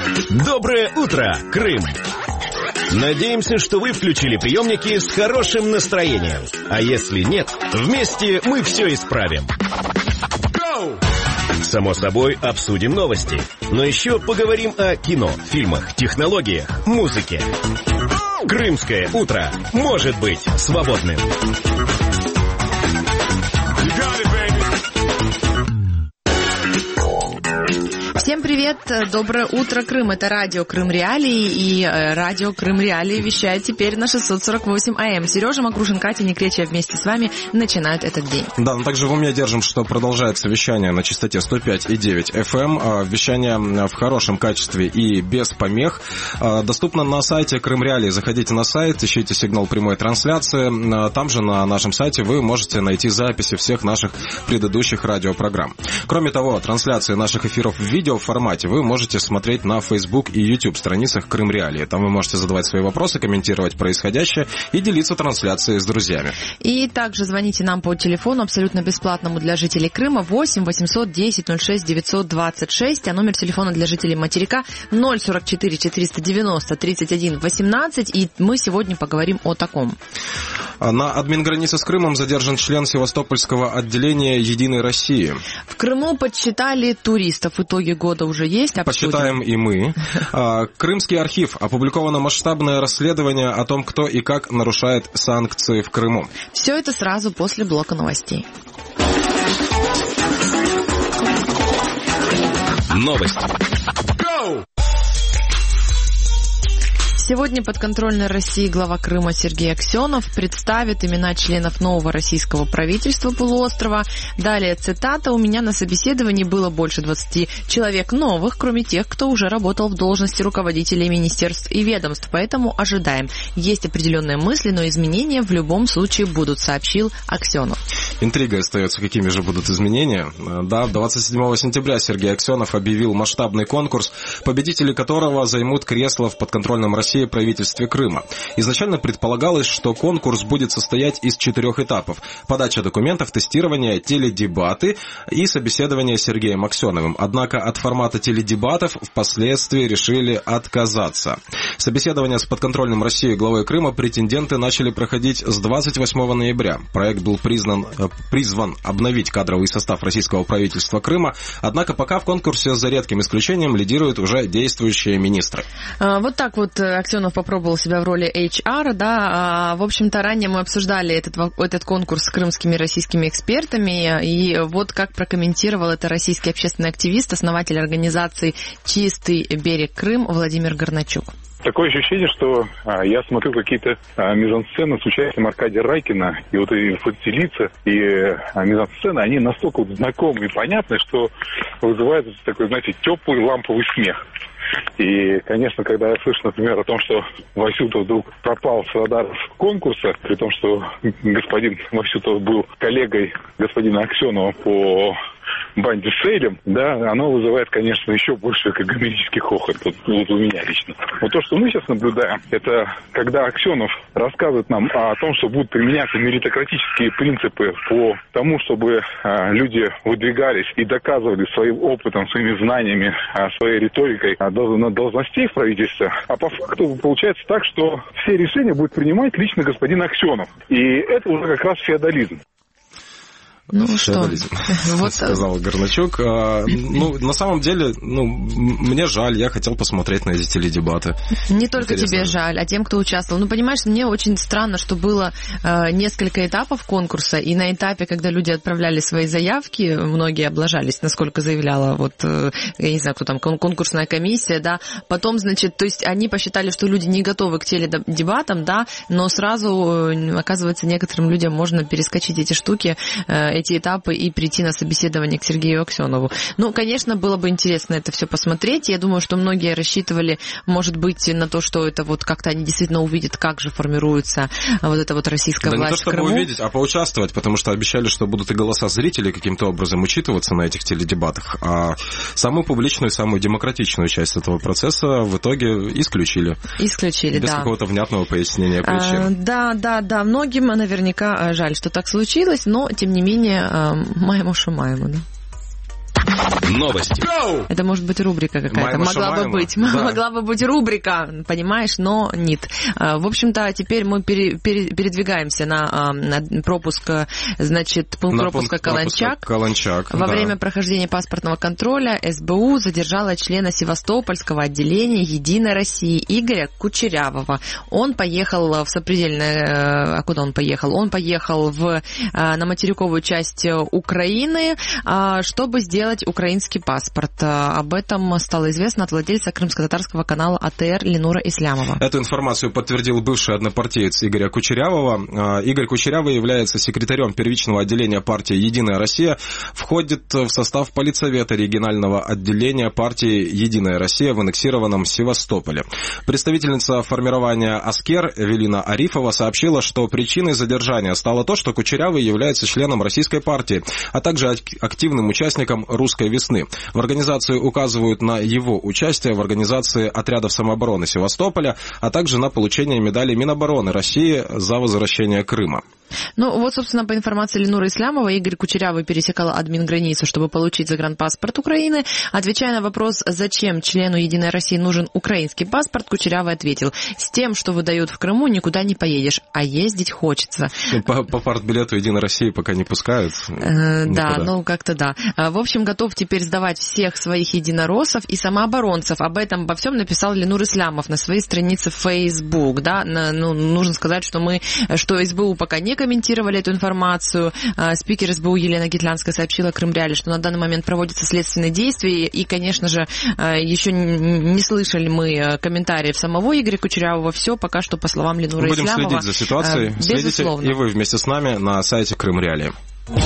Доброе утро, Крым! Надеемся, что вы включили приемники с хорошим настроением. А если нет, вместе мы все исправим. Само собой, обсудим новости. Но еще поговорим о кино, фильмах, технологиях, музыке. Крымское утро может быть свободным. Всем привет, доброе утро, Крым. Это радио Крым Реалии, и радио Крым Реалии вещает теперь на 648 АМ. Сережа Макрушин, Катя Некречья вместе с вами начинают этот день. Да, но также в уме держим, что продолжается вещание на частоте 105,9 FM. Вещание в хорошем качестве и без помех. Доступно на сайте Крым Реалии. Заходите на сайт, ищите сигнал прямой трансляции. Там же на нашем сайте вы можете найти записи всех наших предыдущих радиопрограмм. Кроме того, трансляции наших эфиров в видео в формате вы можете смотреть на Facebook и YouTube страницах Крым Реалии. Там вы можете задавать свои вопросы, комментировать происходящее и делиться трансляцией с друзьями. И также звоните нам по телефону абсолютно бесплатному для жителей Крыма 8 810 06 926, а номер телефона для жителей материка 044 490 31 18. И мы сегодня поговорим о таком. На админгранице с Крымом задержан член Севастопольского отделения «Единой России». В Крыму подсчитали туристов. Итоги года уже есть. Обсудим. Посчитаем и мы. Крымский архив. Опубликовано масштабное расследование о том, кто и как нарушает санкции в Крыму. Все это сразу после блока новостей. Новости. Сегодня подконтрольной России глава Крыма Сергей Аксенов представит имена членов нового российского правительства полуострова. Далее цитата. «У меня на собеседовании было больше 20 человек новых, кроме тех, кто уже работал в должности руководителей министерств и ведомств. Поэтому ожидаем. Есть определенные мысли, но изменения в любом случае будут», сообщил Аксенов. Интрига остается, какими же будут изменения. Да, 27 сентября Сергей Аксенов объявил масштабный конкурс, победители которого займут кресло в подконтрольном России правительстве Крыма. Изначально предполагалось, что конкурс будет состоять из 4 этапов: подача документов, тестирование, теледебаты и собеседование с Сергеем Аксеновым. Однако от формата теледебатов впоследствии решили отказаться. Собеседование с подконтрольным Россией главой Крыма претенденты начали проходить с 28 ноября. Проект был призван обновить кадровый состав российского правительства Крыма, однако пока в конкурсе, за редким исключением, лидируют уже действующие министры. Вот так вот Аксенов попробовал себя в роли HR, да. В общем-то, ранее мы обсуждали этот конкурс с крымскими российскими экспертами, и вот как прокомментировал это российский общественный активист, основатель организации «Чистый берег Крым» Владимир Горначук. Такое ощущение, что я смотрю какие-то мизансцены с участием Аркадия Райкина, и вот эти лица и мизансцены, они настолько вот знакомы и понятны, что вызывают такой, знаете, теплый ламповый смех. И, конечно, когда я слышу, например, о том, что Васютов вдруг пропал с радаров конкурса, при том, что господин Васютов был коллегой господина Аксенова по банде Сейлем, да, оно вызывает, конечно, еще больше комический хохот вот у меня лично. Вот то, что мы сейчас наблюдаем, это когда Аксенов рассказывает нам о том, что будут применяться меритократические принципы по тому, чтобы люди выдвигались и доказывали своим опытом, своими знаниями, своей риторикой на должностей в правительстве. А по факту получается так, что все решения будет принимать лично господин Аксенов. И это уже как раз феодализм. Ну что, вот сказал Горначук. На самом деле, мне жаль, я хотел посмотреть на эти теледебаты. Не только тебе жаль, а тем, кто участвовал. Понимаешь, мне очень странно, что было несколько этапов конкурса, и на этапе, когда люди отправляли свои заявки, многие облажались, насколько заявляла, я не знаю, кто там, конкурсная комиссия, да, потом, значит, то есть они посчитали, что люди не готовы к теледебатам, да, но сразу, оказывается, некоторым людям можно перескочить эти штуки, эти этапы и прийти на собеседование к Сергею Аксенову. Конечно, было бы интересно это все посмотреть. Я думаю, что многие рассчитывали, может быть, на то, что это как-то они действительно увидят, как же формируется эта российская власть в Крыму. Не то, чтобы увидеть, а поучаствовать, потому что обещали, что будут и голоса зрителей каким-то образом учитываться на этих теледебатах. А самую публичную, самую демократичную часть этого процесса в итоге исключили. Без какого-то внятного пояснения причин. Да. Многим наверняка жаль, что так случилось, но, тем не менее, маемо, да. Новости. Это может быть рубрика какая-то. Могла бы быть рубрика, понимаешь, но нет. В общем-то, теперь мы передвигаемся на пропуск, значит, пункт пропуска Каланчак. Во время прохождения паспортного контроля СБУ задержала члена Севастопольского отделения «Единой России» Игоря Кучерявого. Он поехал в сопредельное... А куда он поехал? Он поехал на материковую часть Украины, чтобы сделать украинский паспорт. Об этом стало известно от владельца крымско-татарского канала АТР Ленура Ислямова. Эту информацию подтвердил бывший однопартиец Игоря Кучерявого. Игорь Кучерявый является секретарем первичного отделения партии «Единая Россия», входит в состав политсовета регионального отделения партии «Единая Россия» в аннексированном Севастополе. Представительница формирования «Аскер» Эвелина Арифова сообщила, что причиной задержания стало то, что Кучерявый является членом российской партии, а также активным участником «Русской весны». В организации указывают на его участие в организации отрядов самообороны Севастополя, а также на получение медали Минобороны России за возвращение Крыма. Ну, вот, собственно, по информации Ленуры Ислямова, Игорь Кучерявый пересекал админграницу, чтобы получить загранпаспорт Украины. Отвечая на вопрос, зачем члену «Единой России» нужен украинский паспорт, Кучерявый ответил: с тем, что выдают в Крыму, никуда не поедешь, а ездить хочется. По партбилету «Единой России» пока не пускают. Да, как-то да. В общем, готов теперь сдавать всех своих единороссов и самооборонцев. Об этом, обо всем написал Ленур Ислямов на своей странице в Facebook. Да? Нужно сказать, что СБУ пока не комментировали эту информацию. Спикер СБУ Елена Гитлянская сообщила Крымреале, что на данный момент проводятся следственные действия, и, конечно же, еще не слышали мы комментариев самого Игоря Кучерявого. Все пока что по словам Ленуры Ислямова. Будем следить за ситуацией. Следите и вы вместе с нами на сайте Крымреалии.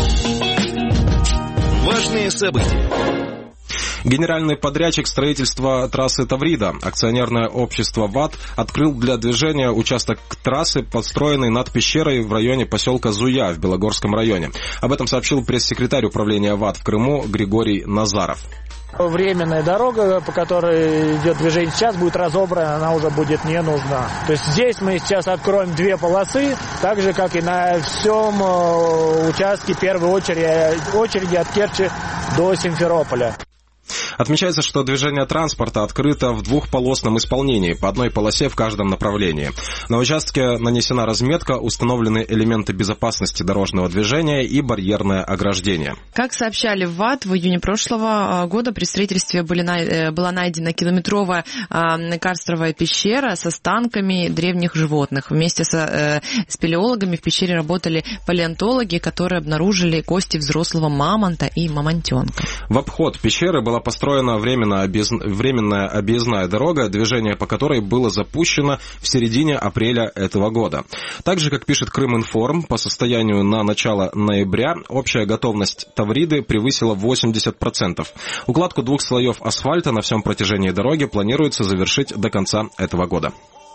Важные события. Генеральный подрядчик строительства трассы Таврида, акционерное общество ВАТ, открыл для движения участок трассы, подстроенный над пещерой в районе поселка Зуя в Белогорском районе. Об этом сообщил пресс-секретарь управления ВАТ в Крыму Григорий Назаров. Временная дорога, по которой идет движение сейчас, будет разобрана, она уже будет не нужна. То есть здесь мы сейчас откроем 2 полосы, так же, как и на всем участке первой очереди от Керчи до Симферополя. Отмечается, что движение транспорта открыто в 2-полосном исполнении, по одной полосе в каждом направлении. На участке нанесена разметка, установлены элементы безопасности дорожного движения и барьерное ограждение. Как сообщали в ВАТ, в июне прошлого года при строительстве была найдена километровая карстовая пещера с останками древних животных. Вместе с спелеологами в пещере работали палеонтологи, которые обнаружили кости взрослого мамонта и мамонтенка. В обход пещеры была построена временная объездная дорога, движение по которой было запущено в середине апреля этого года. Также, как пишет Крыминформ, по состоянию на начало ноября общая готовность Тавриды превысила 80%. Укладку 2 слоев асфальта на всем протяжении дороги планируется завершить до конца этого года.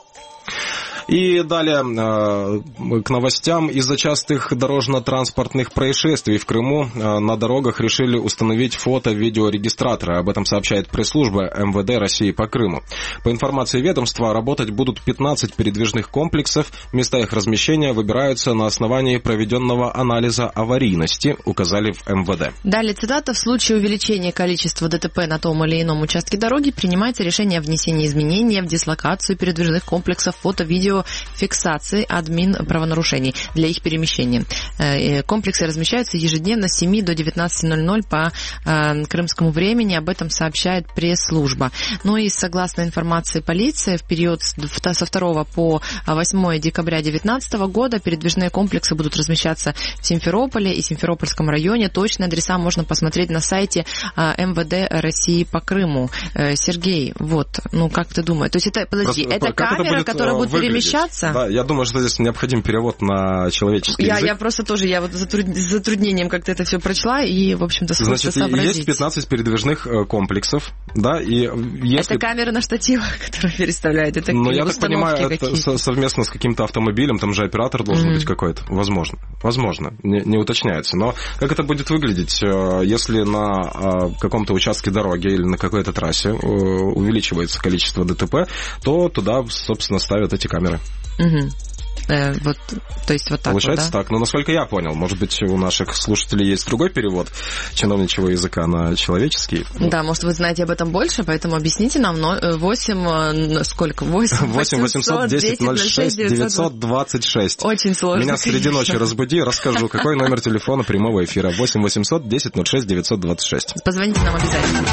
И далее к новостям. Из-за частых дорожно-транспортных происшествий в Крыму на дорогах решили установить фото-видеорегистраторы. Об этом сообщает пресс-служба МВД России по Крыму. По информации ведомства, работать будут 15 передвижных комплексов. Места их размещения выбираются на основании проведенного анализа аварийности, указали в МВД. Далее цитата. В случае увеличения количества ДТП на том или ином участке дороги принимается решение о внесении изменений в дислокацию передвижных комплексов фото-видео фиксации админ правонарушений для их перемещения. Комплексы размещаются ежедневно с 7 до 19:00 по крымскому времени. Об этом сообщает пресс-служба. Ну и согласно информации полиции, в период со 2 по 8 декабря 2019 года передвижные комплексы будут размещаться в Симферополе и Симферопольском районе. Точные адреса можно посмотреть на сайте МВД России по Крыму. Сергей, как ты думаешь? То есть это камера, которая будет перемещаться? Да, я думаю, что здесь необходим перевод на человеческий язык. Я просто тоже, с затруднением как-то это все прочла и, в общем-то, сложно сообразить. Значит, есть 15 передвижных комплексов, да, и если... Это камеры на штативах, которые переставляют, это какие-то я так понимаю, это совместно с каким-то автомобилем, там же оператор должен быть какой-то, возможно, не уточняется. Но как это будет выглядеть, если на каком-то участке дороги или на какой-то трассе увеличивается количество ДТП, то туда, собственно, ставят эти камеры. Вот, то есть вот так. Получается вот, да? так. Но насколько я понял, может быть, у наших слушателей есть другой перевод чиновничьего языка на человеческий. Да, может, вы знаете об этом больше, поэтому объясните нам. 8 800 10 06 926. Очень сложно. Меня среди ночи разбуди, расскажу, какой номер телефона прямого эфира. 8 800 10 06 926. Позвоните нам обязательно.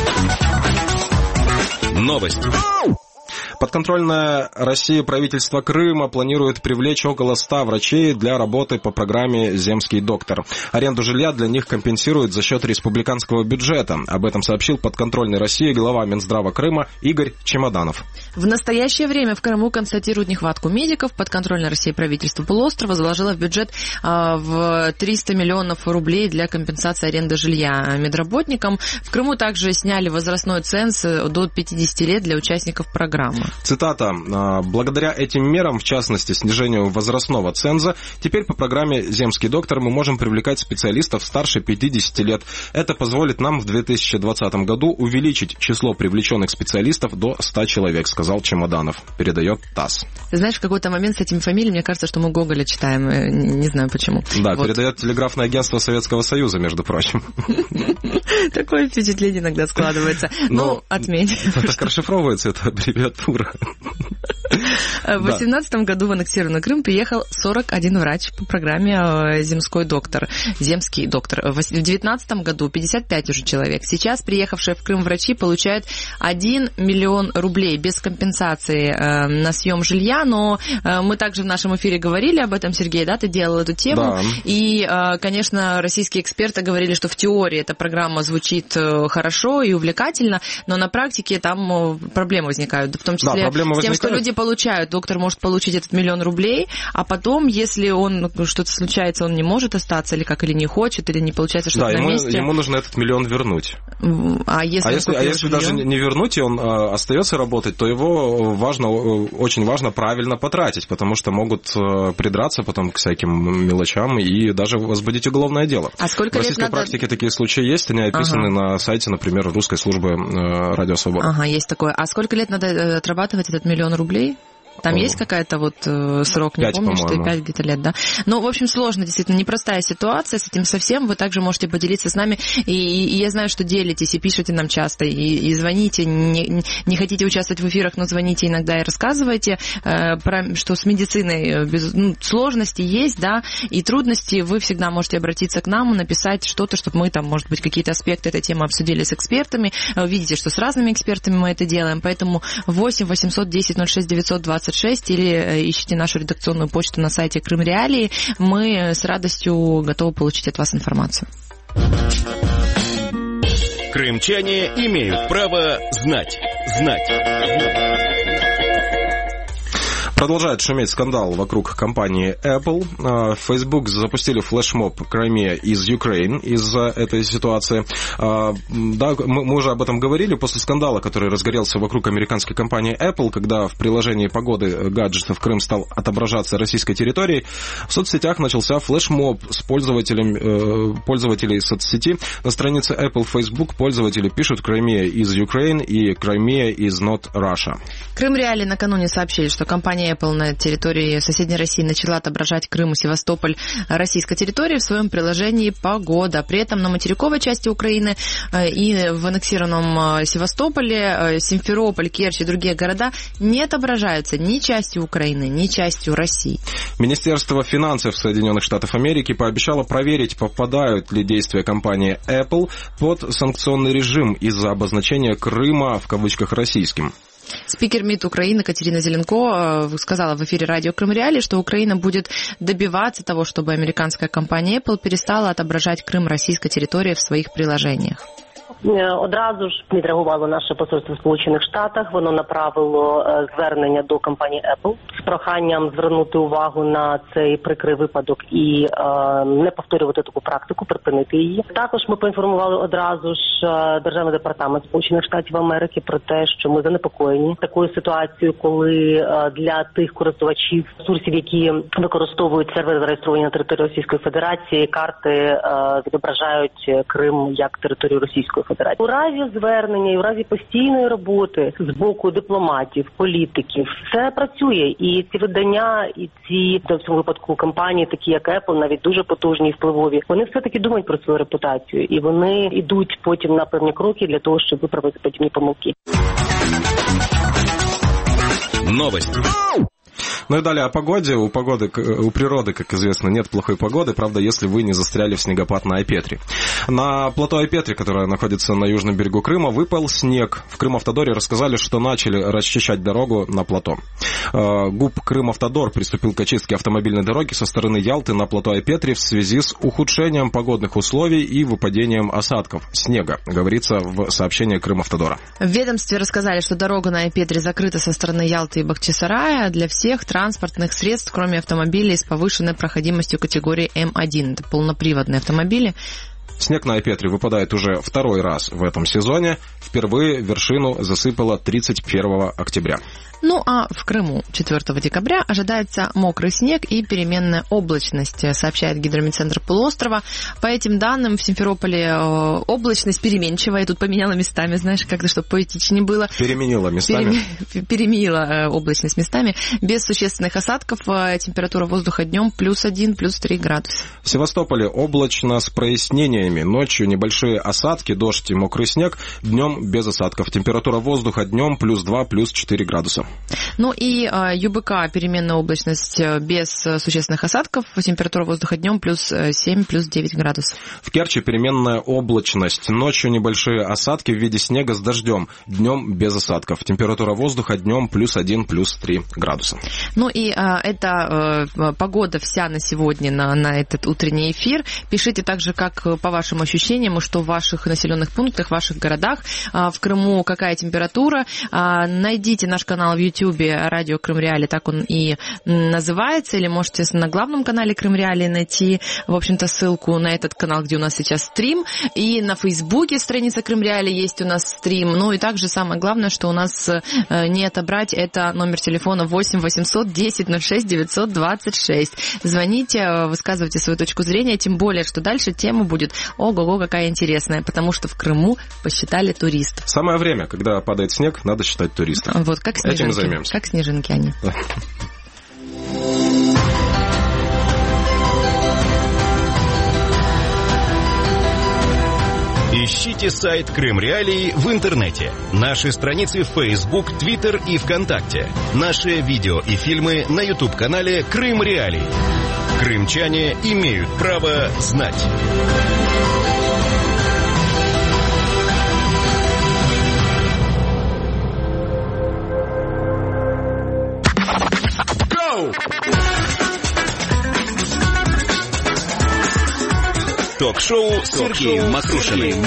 Новость. Подконтрольное России правительство Крыма планирует привлечь около 100 врачей для работы по программе «Земский доктор». Аренду жилья для них компенсируют за счет республиканского бюджета. Об этом сообщил подконтрольной России глава Минздрава Крыма Игорь Чемоданов. В настоящее время в Крыму констатируют нехватку медиков. Подконтрольное России правительство полуострова заложило в бюджет в 300 миллионов рублей для компенсации аренды жилья медработникам. В Крыму также сняли возрастной ценз до 50 лет для участников программы. Цитата. «Благодаря этим мерам, в частности, снижению возрастного ценза, теперь по программе «Земский доктор» мы можем привлекать специалистов старше 50 лет. Это позволит нам в 2020 году увеличить число привлеченных специалистов до 100 человек», сказал Чемоданов. Передает ТАСС. Ты знаешь, в какой-то момент с этими фамилиями, мне кажется, что мы Гоголя читаем. Не знаю почему. Да, вот. Передает телеграфное агентство Советского Союза, между прочим. Такое впечатление иногда складывается. Ну, отметь. Так расшифровывается эта аббревиатура. В 2018 году в аннексированный Крым приехал 41 врач по программе «Земской доктор», «Земский доктор». В 2019 году 55 уже человек. Сейчас приехавшие в Крым врачи получают 1 миллион рублей без компенсации на съем жилья, но мы также в нашем эфире говорили об этом, Сергей, да, ты делал эту тему. Да. И, конечно, российские эксперты говорили, что в теории эта программа звучит хорошо и увлекательно, но на практике там проблемы возникают, в том числе с тем, что люди получают. Доктор может получить этот 1 миллион рублей, а потом, если что-то случается, он не может остаться, или не хочет, или не получается что-то на месте. Ему нужно этот 1 миллион вернуть. А если даже не вернуть, и он остается работать, то его очень важно правильно потратить, потому что могут придраться потом к всяким мелочам и даже возбудить уголовное дело. А сколько в российской лет надо... практике такие случаи есть, они описаны на сайте, например, русской службы «Радио Свобода». Ага, есть такое. А сколько лет надо отрабатывать этот 1 миллион рублей? Там есть какая-то срок, не 5, помню, по-моему. что 5 где-то лет, да? Ну, в общем, сложно, действительно, непростая ситуация с этим совсем. Вы также можете поделиться с нами. И я знаю, что делитесь и пишете нам часто, и звоните. Не хотите участвовать в эфирах, но звоните иногда и рассказывайте, что с медициной сложности есть, да, и трудности. Вы всегда можете обратиться к нам, написать что-то, чтобы мы там, может быть, какие-то аспекты этой темы обсудили с экспертами. Видите, что с разными экспертами мы это делаем. Поэтому 8 800 10 06 926 или ищите нашу редакционную почту на сайте Крым Реалии. Мы с радостью готовы получить от вас информацию. Крымчане имеют право знать. Продолжает шуметь скандал вокруг компании Apple. В Facebook запустили флешмоб Crimea is Ukraine из-за этой ситуации. Да, мы уже об этом говорили. После скандала, который разгорелся вокруг американской компании Apple, когда в приложении погоды гаджетов Крым стал отображаться российской территорией, в соцсетях начался флешмоб с пользователей соцсети. На странице Apple в Facebook пользователи пишут Crimea is Ukraine и Crimea is not Russia. Крым Реалии накануне сообщили, что компания Apple на территории соседней России начала отображать Крым и Севастополь российской территории в своем приложении «Погода». При этом на материковой части Украины и в аннексированном Севастополе, Симферополь, Керчь и другие города не отображаются ни частью Украины, ни частью России. Министерство финансов Соединенных Штатов Америки пообещало проверить, попадают ли действия компании Apple под санкционный режим из-за обозначения Крыма в кавычках российским. Спикер МИД Украины Катерина Зеленко сказала в эфире радио Крым Реалии, что Украина будет добиваться того, чтобы американская компания Apple перестала отображать Крым российской территории в своих приложениях. Одразу ж відреагувало наше посольство в Сполучених Штатах. Воно направило звернення до компанії Apple з проханням звернути увагу на цей прикрий випадок і не повторювати таку практику, припинити її. Також ми поінформували одразу ж Державний департамент Сполучених Штатів Америки про те, що ми занепокоєні такою ситуацією, коли для тих користувачів ресурсів, які використовують сервери, зареєстровані на території Російської Федерації, карти відображають Крим як територію Російської Федерації. У разі звернення і у разі постійної роботи з боку дипломатів, політиків, це працює. І І ці видання, і ці, в цьому випадку, компанії, такі як Apple, навіть дуже потужні і впливові, вони все-таки думають про свою репутацію. І вони йдуть потім на певні кроки для того, щоб виправити подібні помилки. Новости. Ну и далее о погоде. У природы, как известно, нет плохой погоды, правда, если вы не застряли в снегопад на Айпетри. На плато Айпетри, которое находится на южном берегу Крыма, выпал снег. В Крымавтодоре рассказали, что начали расчищать дорогу на плато. ГУП Крымавтодор приступил к очистке автомобильной дороги со стороны Ялты на плато Айпетри в связи с ухудшением погодных условий и выпадением осадков снега, говорится в сообщении Крымавтодора. В ведомстве рассказали, что дорога на Айпетри закрыта со стороны Ялты и Бахчисарая для всех транспортных средств, кроме автомобилей с повышенной проходимостью категории М1. Это полноприводные автомобили. Снег на Айпетри выпадает уже второй раз в этом сезоне. Впервые вершину засыпало 31 октября. Ну а в Крыму 4 декабря ожидается мокрый снег и переменная облачность, сообщает гидрометцентр полуострова. По этим данным в Симферополе облачность переменчивая. Я тут поменяла местами, знаешь, как-то, чтобы поэтичнее было. Переменила местами. Переменила облачность местами. Без существенных осадков. Температура воздуха днем +1, +3 градуса. В Севастополе облачно с прояснениями. Ночью небольшие осадки, дождь и мокрый снег. Днем без осадков. Температура воздуха днем +2, +4 градуса. Ну и ЮБК переменная облачность без существенных осадков. Температура воздуха днем +7, +9 градусов. В Керчи переменная облачность. Ночью небольшие осадки в виде снега с дождем. Днем без осадков. Температура воздуха днем +1, +3 градуса. Ну и это погода вся на сегодня, на этот утренний эфир. Пишите также, как по вашим ощущениям, что в ваших населенных пунктах, в ваших городах, в Крыму какая температура. Найдите наш канал в Ютьюбе «Радио Крым Реалии», так он и называется, или можете на главном канале Крым Реалии найти, в общем-то, ссылку на этот канал, где у нас сейчас стрим, и на Фейсбуке страница Крым Реалии есть у нас стрим, ну и также самое главное, что у нас не отобрать, это номер телефона 8 800 10 06 926. Звоните, высказывайте свою точку зрения, тем более, что дальше тема будет ого-го какая интересная, потому что в Крыму посчитали туристов. Самое время, когда падает снег, надо считать туристов. Вот, как снежинки. Этим займемся. Как снежинки они. Ищите сайт Крым Реалии в интернете. Наши страницы в Facebook, Twitter и ВКонтакте. Наши видео и фильмы на YouTube-канале Крым Реалии. Крымчане имеют право знать. Ток-шоу с Сергеем Макрушиным.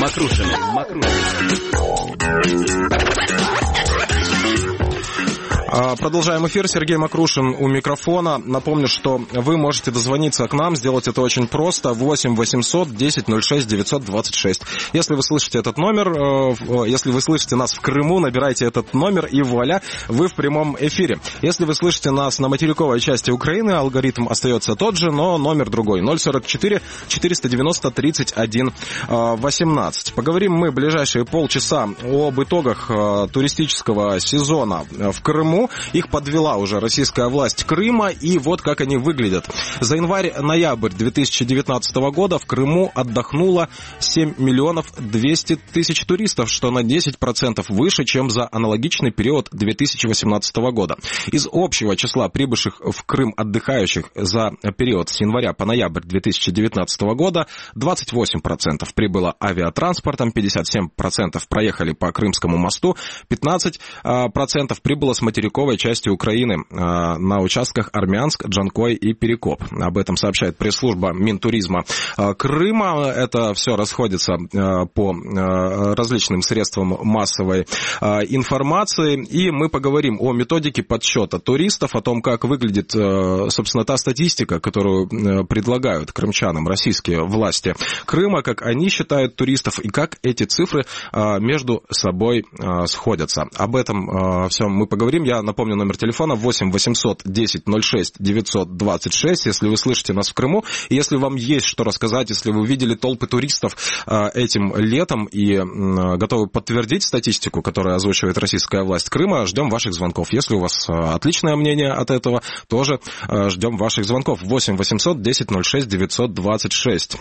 Продолжаем эфир. Сергей Макрушин у микрофона. Напомню, что вы можете дозвониться к нам. Сделать это очень просто. 8 800 10 06 926. Если вы слышите этот номер, если вы слышите нас в Крыму, набирайте этот номер, и вуаля, вы в прямом эфире. Если вы слышите нас на материковой части Украины, алгоритм остается тот же, но номер другой. 044 490 31 18. Поговорим мы в ближайшие полчаса об итогах туристического сезона в Крыму. Их подвела уже российская власть Крыма, и вот как они выглядят. За январь-ноябрь 2019 года в Крыму отдохнуло 7 миллионов 200 тысяч туристов, что на 10% выше, чем за аналогичный период 2018 года. Из общего числа прибывших в Крым отдыхающих за период с января по ноябрь 2019 года 28% прибыло авиатранспортом, 57% проехали по Крымскому мосту, 15% прибыло с материковой части Украины на участках Армянск, Джанкой и Перекоп. Об этом сообщает пресс-служба Минтуризма Крыма. Это все расходится по различным средствам массовой информации. И мы поговорим о методике подсчета туристов, о том, как выглядит, собственно, та статистика, которую предлагают крымчанам российские власти Крыма, как они считают туристов и как эти цифры между собой сходятся. Об этом всем мы поговорим. Я напомню, номер телефона 8 800 10 06 926, если вы слышите нас в Крыму. И если вам есть что рассказать, если вы видели толпы туристов этим летом и готовы подтвердить статистику, которую озвучивает российская власть Крыма, ждем ваших звонков. Если у вас отличное мнение от этого, тоже ждем ваших звонков. 8 800 10 06 926.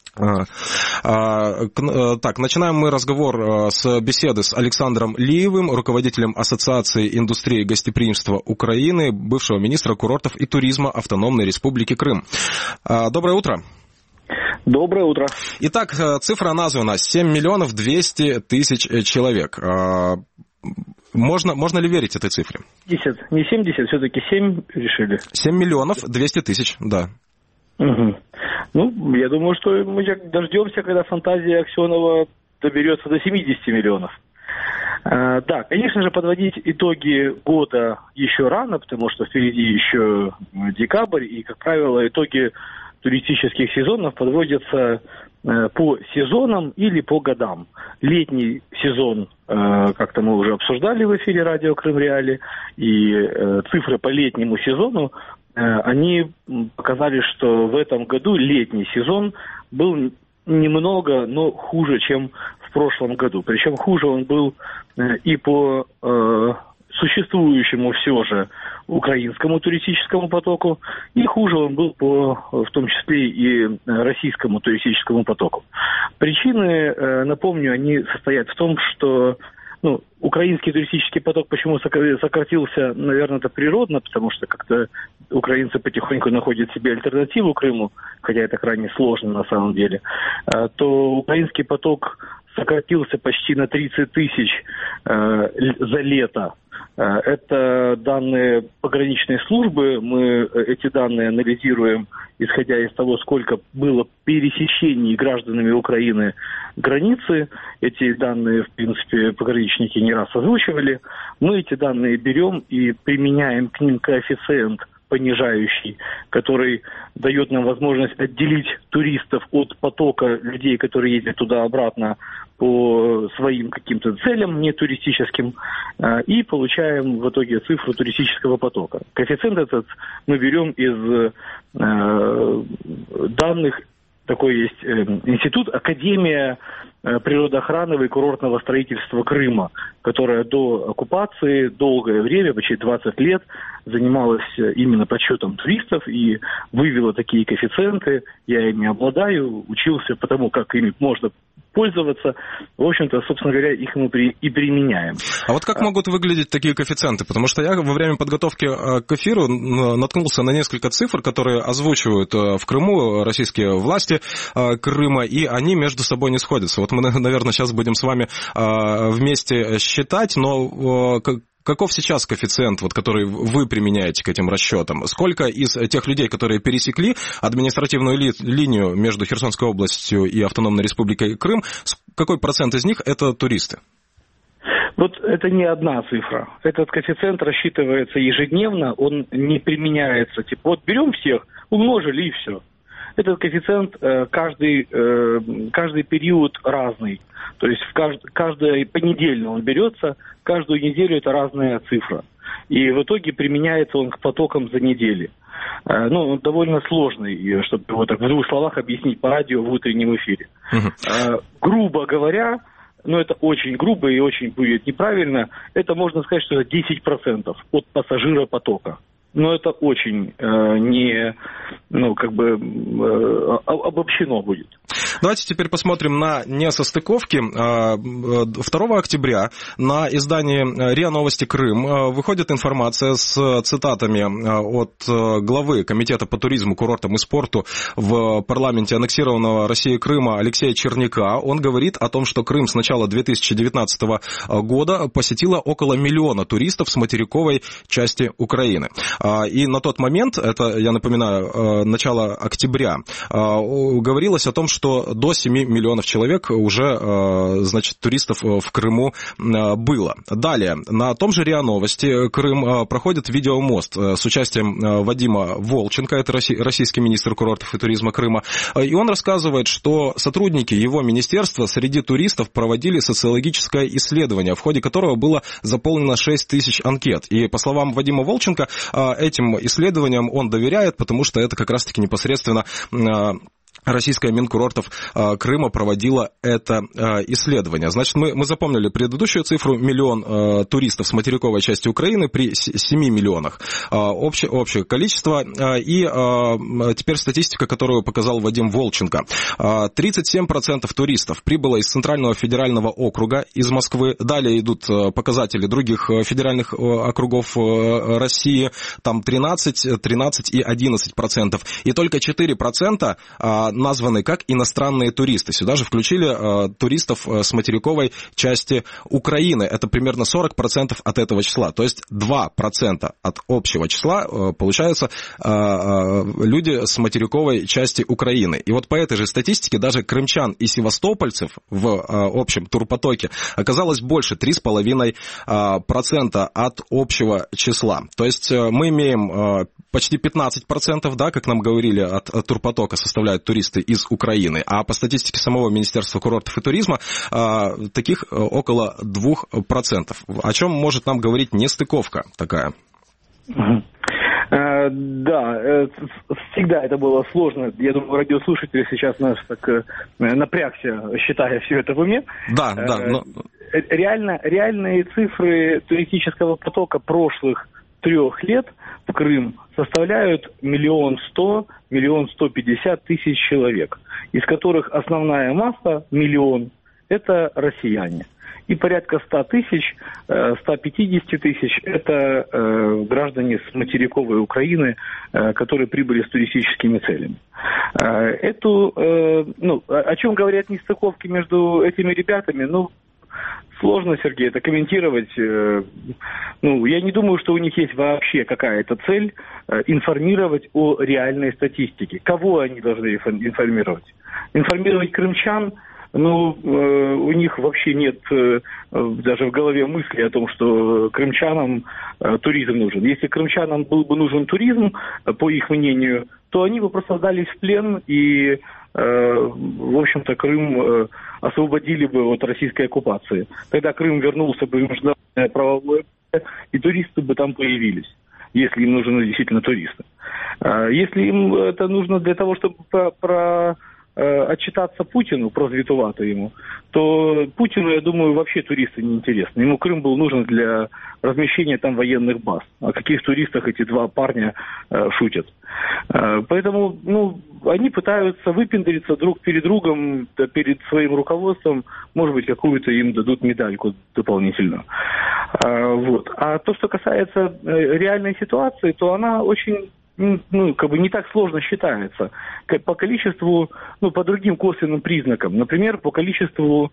Так, начинаем мы разговор с беседы с Александром Лиевым, руководителем Ассоциации индустрии гостеприимства Украины, бывшего министра курортов и туризма Автономной Республики Крым. Доброе утро. Доброе утро. Итак, цифра названа 7 миллионов 200 тысяч человек. Можно ли верить этой цифре? 10, не 70, все-таки 7 решили. 7 миллионов 200 тысяч, да. Угу. Ну, я думаю, что мы дождемся, когда фантазия Аксенова доберется до 70 миллионов. Да, конечно же, подводить итоги года еще рано, потому что впереди еще декабрь, и, как правило, итоги туристических сезонов подводятся по сезонам или по годам. Летний сезон, как-то мы уже обсуждали в эфире радио Крым Реали, и цифры по летнему сезону, они показали, что в этом году летний сезон был немного, но хуже, чем в прошлом году. Причем хуже он был и по существующему все же украинскому туристическому потоку, и хуже он был в том числе и российскому туристическому потоку. Причины, напомню, они состоят в том, что украинский туристический поток почему сократился, наверное, это природно, потому что как-то украинцы потихоньку находят себе альтернативу Крыму, хотя это крайне сложно на самом деле, то украинский поток сократился почти на 30 тысяч за лето. Это данные пограничной службы. Мы эти данные анализируем, исходя из того, сколько было пересечений гражданами Украины границы. Эти данные, в принципе, пограничники не раз озвучивали. Мы эти данные берем и применяем к ним коэффициент понижающий, который дает нам возможность отделить туристов от потока людей, которые ездят туда-обратно по своим каким-то целям, не туристическим, и получаем в итоге цифру туристического потока. Коэффициент этот мы берем из данных. Такой есть институт, Академия природоохранного и курортного строительства Крыма, которая до оккупации долгое время, почти 20 лет, занималась именно подсчетом туристов и вывела такие коэффициенты. Я ими обладаю, учился потому, как ими можно пользоваться. В общем-то, собственно говоря, их мы и применяем. А вот как могут выглядеть такие коэффициенты? Потому что я во время подготовки к эфиру наткнулся на несколько цифр, которые озвучивают в Крыму российские власти Крыма, и они между собой не сходятся. Вот мы, наверное, сейчас будем с вами вместе считать, но каков сейчас коэффициент, который вы применяете к этим расчетам? Сколько из тех людей, которые пересекли административную линию между Херсонской областью и Автономной Республикой Крым, какой процент из них это туристы? Вот это не одна цифра. Этот коэффициент рассчитывается ежедневно, он не применяется. Вот берем всех, умножили и все. Этот коэффициент каждый период разный. То есть каждый понедельно он берется, каждую неделю это разная цифра. И в итоге применяется он к потокам за неделю. Он довольно сложный, чтобы его так в двух словах объяснить по радио в утреннем эфире. Грубо говоря, это очень грубо и очень будет неправильно, это можно сказать, что это 10% от пассажиропотока. Но это очень обобщено будет. Давайте теперь посмотрим на несостыковки. 2 октября на издании РИА Новости Крым выходит информация с цитатами от главы Комитета по туризму, курортам и спорту в парламенте аннексированного Россией Крыма Алексея Черняка. Он говорит о том, что Крым с начала 2019 года посетило около 1 миллиона туристов с материковой части Украины. И на тот момент, это, я напоминаю, начало октября, говорилось о том, что до 7 миллионов человек уже, значит, туристов в Крыму было. Далее, на том же РИА Новости Крым проходит видеомост с участием Вадима Волченко, это российский министр курортов и туризма Крыма, и он рассказывает, что сотрудники его министерства среди туристов проводили социологическое исследование, в ходе которого было заполнено 6 тысяч анкет. И, по словам Вадима Волченко, этим исследованиям он доверяет, потому что это как раз-таки непосредственно российская Минкурортов Крыма проводила это исследование. Значит, мы запомнили предыдущую цифру, 1 миллион туристов с материковой части Украины при 7 миллионах. Общее количество. И теперь статистика, которую показал Вадим Волченко. 37% туристов прибыло из Центрального федерального округа, из Москвы. Далее идут показатели других федеральных округов России. Там 13 и 11%. И только 4% названы как иностранные туристы. Сюда же включили туристов с материковой части Украины. Это примерно 40% от этого числа. То есть 2% от общего числа, получается, люди с материковой части Украины. И вот по этой же статистике даже крымчан и севастопольцев в общем турпотоке оказалось больше, 3,5% от общего числа. То есть мы имеем почти 15%, да, как нам говорили, от турпотока составляют туристы из Украины. А по статистике самого Министерства курортов и туризма таких около 2%. О чем может нам говорить нестыковка такая? Да, всегда это было сложно. Я думаю, радиослушатели сейчас нас так напрягся, считая все это в уме. Да. Но... Реальные цифры туристического потока прошлых 3 лет в Крым составляют 1 150 000 человек, из которых основная масса, 1 миллион, это россияне. И порядка 100 тысяч, 150 тысяч – это граждане с материковой Украины, которые прибыли с туристическими целями. О чем говорят нестыковки между этими ребятами, сложно, Сергей, это комментировать. Я не думаю, что у них есть вообще какая-то цель информировать о реальной статистике. Кого они должны информировать? Информировать крымчан? У них вообще нет даже в голове мысли о том, что крымчанам туризм нужен. Если крымчанам был бы нужен туризм, по их мнению, то они бы просто сдались в плен и, в общем-то, Крым освободили бы от российской оккупации. Тогда Крым вернулся бы в международное правовое поле, и туристы бы там появились, если им нужны действительно туристы. Если им это нужно для того, чтобы отчитаться Путину, прозвітувати ему, то Путину, я думаю, вообще туристы не интересны. Ему Крым был нужен для размещения там военных баз. О каких туристах эти 2 парня шутят. Поэтому, они пытаются выпендриться друг перед другом, перед своим руководством. Может быть, какую-то им дадут медальку дополнительную. А то, что касается реальной ситуации, то она очень... не так сложно считается. По количеству, по другим косвенным признакам. Например, по количеству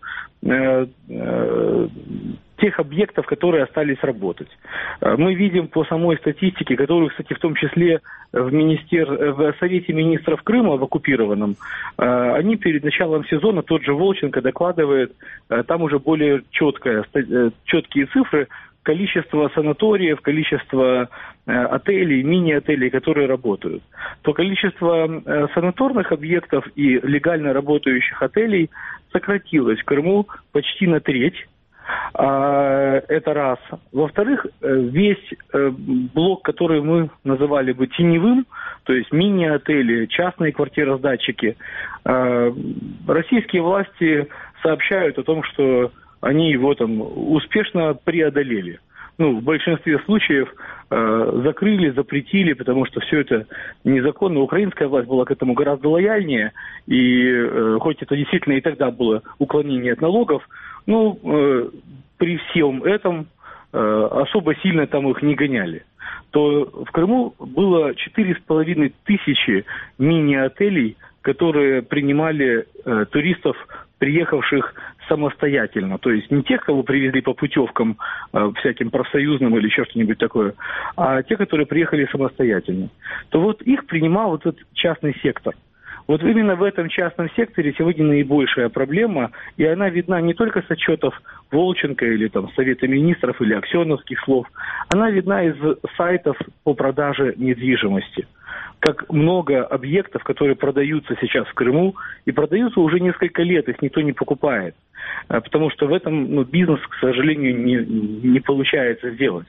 тех объектов, которые остались работать. Мы видим по самой статистике, которую, кстати, в том числе в Совете министров Крыма, в оккупированном, они перед началом сезона, тот же Волченко докладывает, там уже более четкие цифры, количество санаториев, количество отелей, мини-отелей, которые работают, то количество санаторных объектов и легально работающих отелей сократилось в Крыму почти на треть. Это раз. Во-вторых, весь блок, который мы называли бы теневым, то есть мини-отели, частные квартироздатчики, российские власти сообщают о том, что они его там успешно преодолели. В большинстве случаев закрыли, запретили, потому что все это незаконно. Украинская власть была к этому гораздо лояльнее, и хоть это действительно и тогда было уклонение от налогов, при всем этом особо сильно там их не гоняли. То в Крыму было 4,5 тысячи мини-отелей, которые принимали туристов, приехавших самостоятельно, то есть не тех, кого привезли по путевкам всяким профсоюзным или еще что-нибудь такое, а те, которые приехали самостоятельно, то вот их принимал вот этот частный сектор. Вот именно в этом частном секторе сегодня наибольшая проблема, и она видна не только с отчетов Волченко или там Совета министров или аксеновских слов, она видна из сайтов по продаже недвижимости. Как много объектов, которые продаются сейчас в Крыму, и продаются уже несколько лет, их никто не покупает. Потому что в этом бизнес, к сожалению, не получается сделать.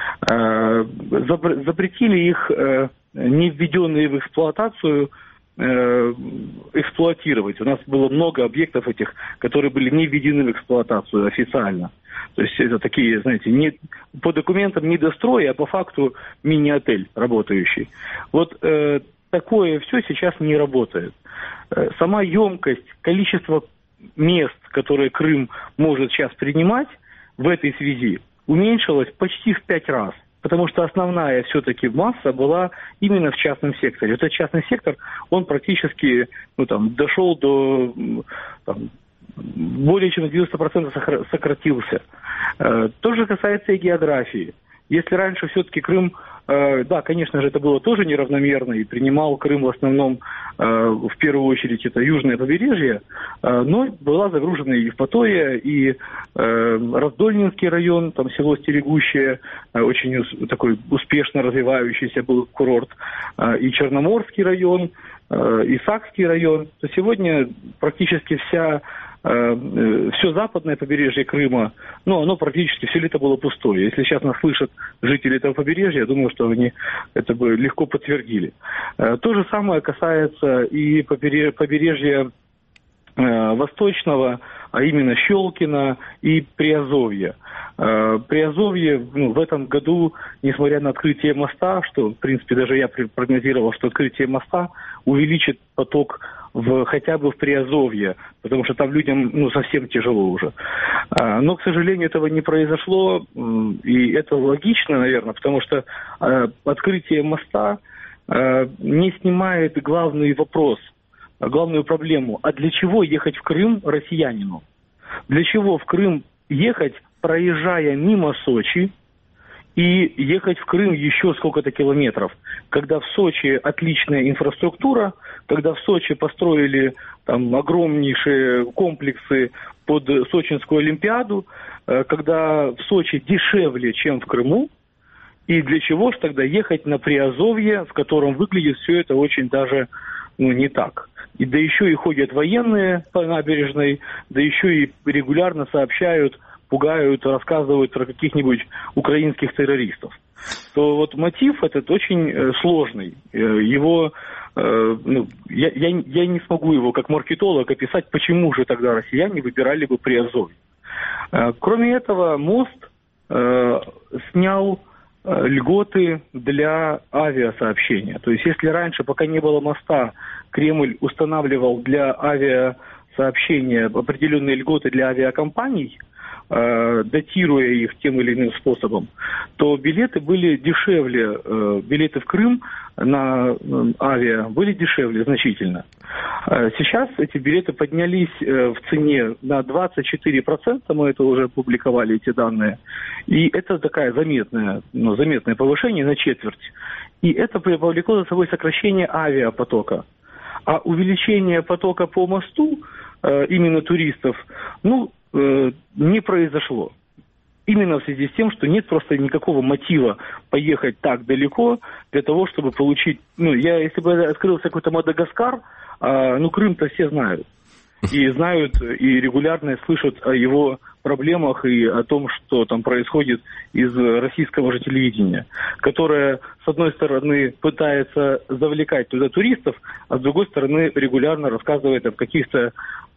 Запретили их, не введенные в эксплуатацию, эксплуатировать. У нас было много объектов этих, которые были не введены в эксплуатацию официально. То есть это такие, знаете, не, по документам не дострой, а по факту мини-отель работающий. Вот такое все сейчас не работает. Сама емкость, количество мест, которые Крым может сейчас принимать в этой связи, уменьшилось почти в 5 раз. Потому что основная все-таки масса была именно в частном секторе. Этот частный сектор, он практически дошел до более чем 90% сократился. То же касается и географии. Если раньше все-таки Крым, да, конечно же, это было тоже неравномерно, и принимал Крым в основном, в первую очередь, это южное побережье, но была загружена и Евпатория, и Раздольнинский район, там село Стерегущее, очень такой успешно развивающийся был курорт, и Черноморский район, и Сакский район. То сегодня практически все западное побережье Крыма, оно практически все лето было пустое. Если сейчас нас слышат жители этого побережья, я думаю, что они это бы легко подтвердили. То же самое касается и побережья Восточного, а именно Щелкина и Приазовья. Приазовье в этом году, несмотря на открытие моста, что, в принципе, даже я прогнозировал, что открытие моста увеличит поток хотя бы в Приазовье, потому что там людям совсем тяжело уже. Но, к сожалению, этого не произошло, и это логично, наверное, потому что открытие моста не снимает главный вопрос, главную проблему. А для чего ехать в Крым россиянину? Для чего в Крым ехать, проезжая мимо Сочи, и ехать в Крым еще сколько-то километров, когда в Сочи отличная инфраструктура, когда в Сочи построили там огромнейшие комплексы под Сочинскую Олимпиаду, когда в Сочи дешевле, чем в Крыму, и для чего же тогда ехать на Приазовье, в котором выглядит все это очень даже не так. И да еще и ходят военные по набережной, да еще и регулярно сообщают, пугают, рассказывают про каких-нибудь украинских террористов. То вот мотив этот очень сложный. Его, я не смогу его как маркетолог описать, почему же тогда россияне выбирали бы Приазовье. Кроме этого, мост снял льготы для авиасообщения. То есть если раньше, пока не было моста, Кремль устанавливал для авиасообщения определенные льготы для авиакомпаний, датируя их тем или иным способом, то билеты были дешевле, билеты в Крым на авиа были дешевле значительно. Сейчас эти билеты поднялись в цене на 24%, мы это уже публиковали, эти данные, и это такое заметное повышение на четверть. И это повлекло за собой сокращение авиапотока. А увеличение потока по мосту, именно туристов, не произошло. Именно в связи с тем, что нет просто никакого мотива поехать так далеко для того, чтобы получить... если бы открылся какой-то Мадагаскар, Крым-то все знают. И знают, и регулярно слышат о его проблемах и о том, что там происходит из российского же телевидения, которое, с одной стороны, пытается завлекать туда туристов, а с другой стороны, регулярно рассказывает о каких-то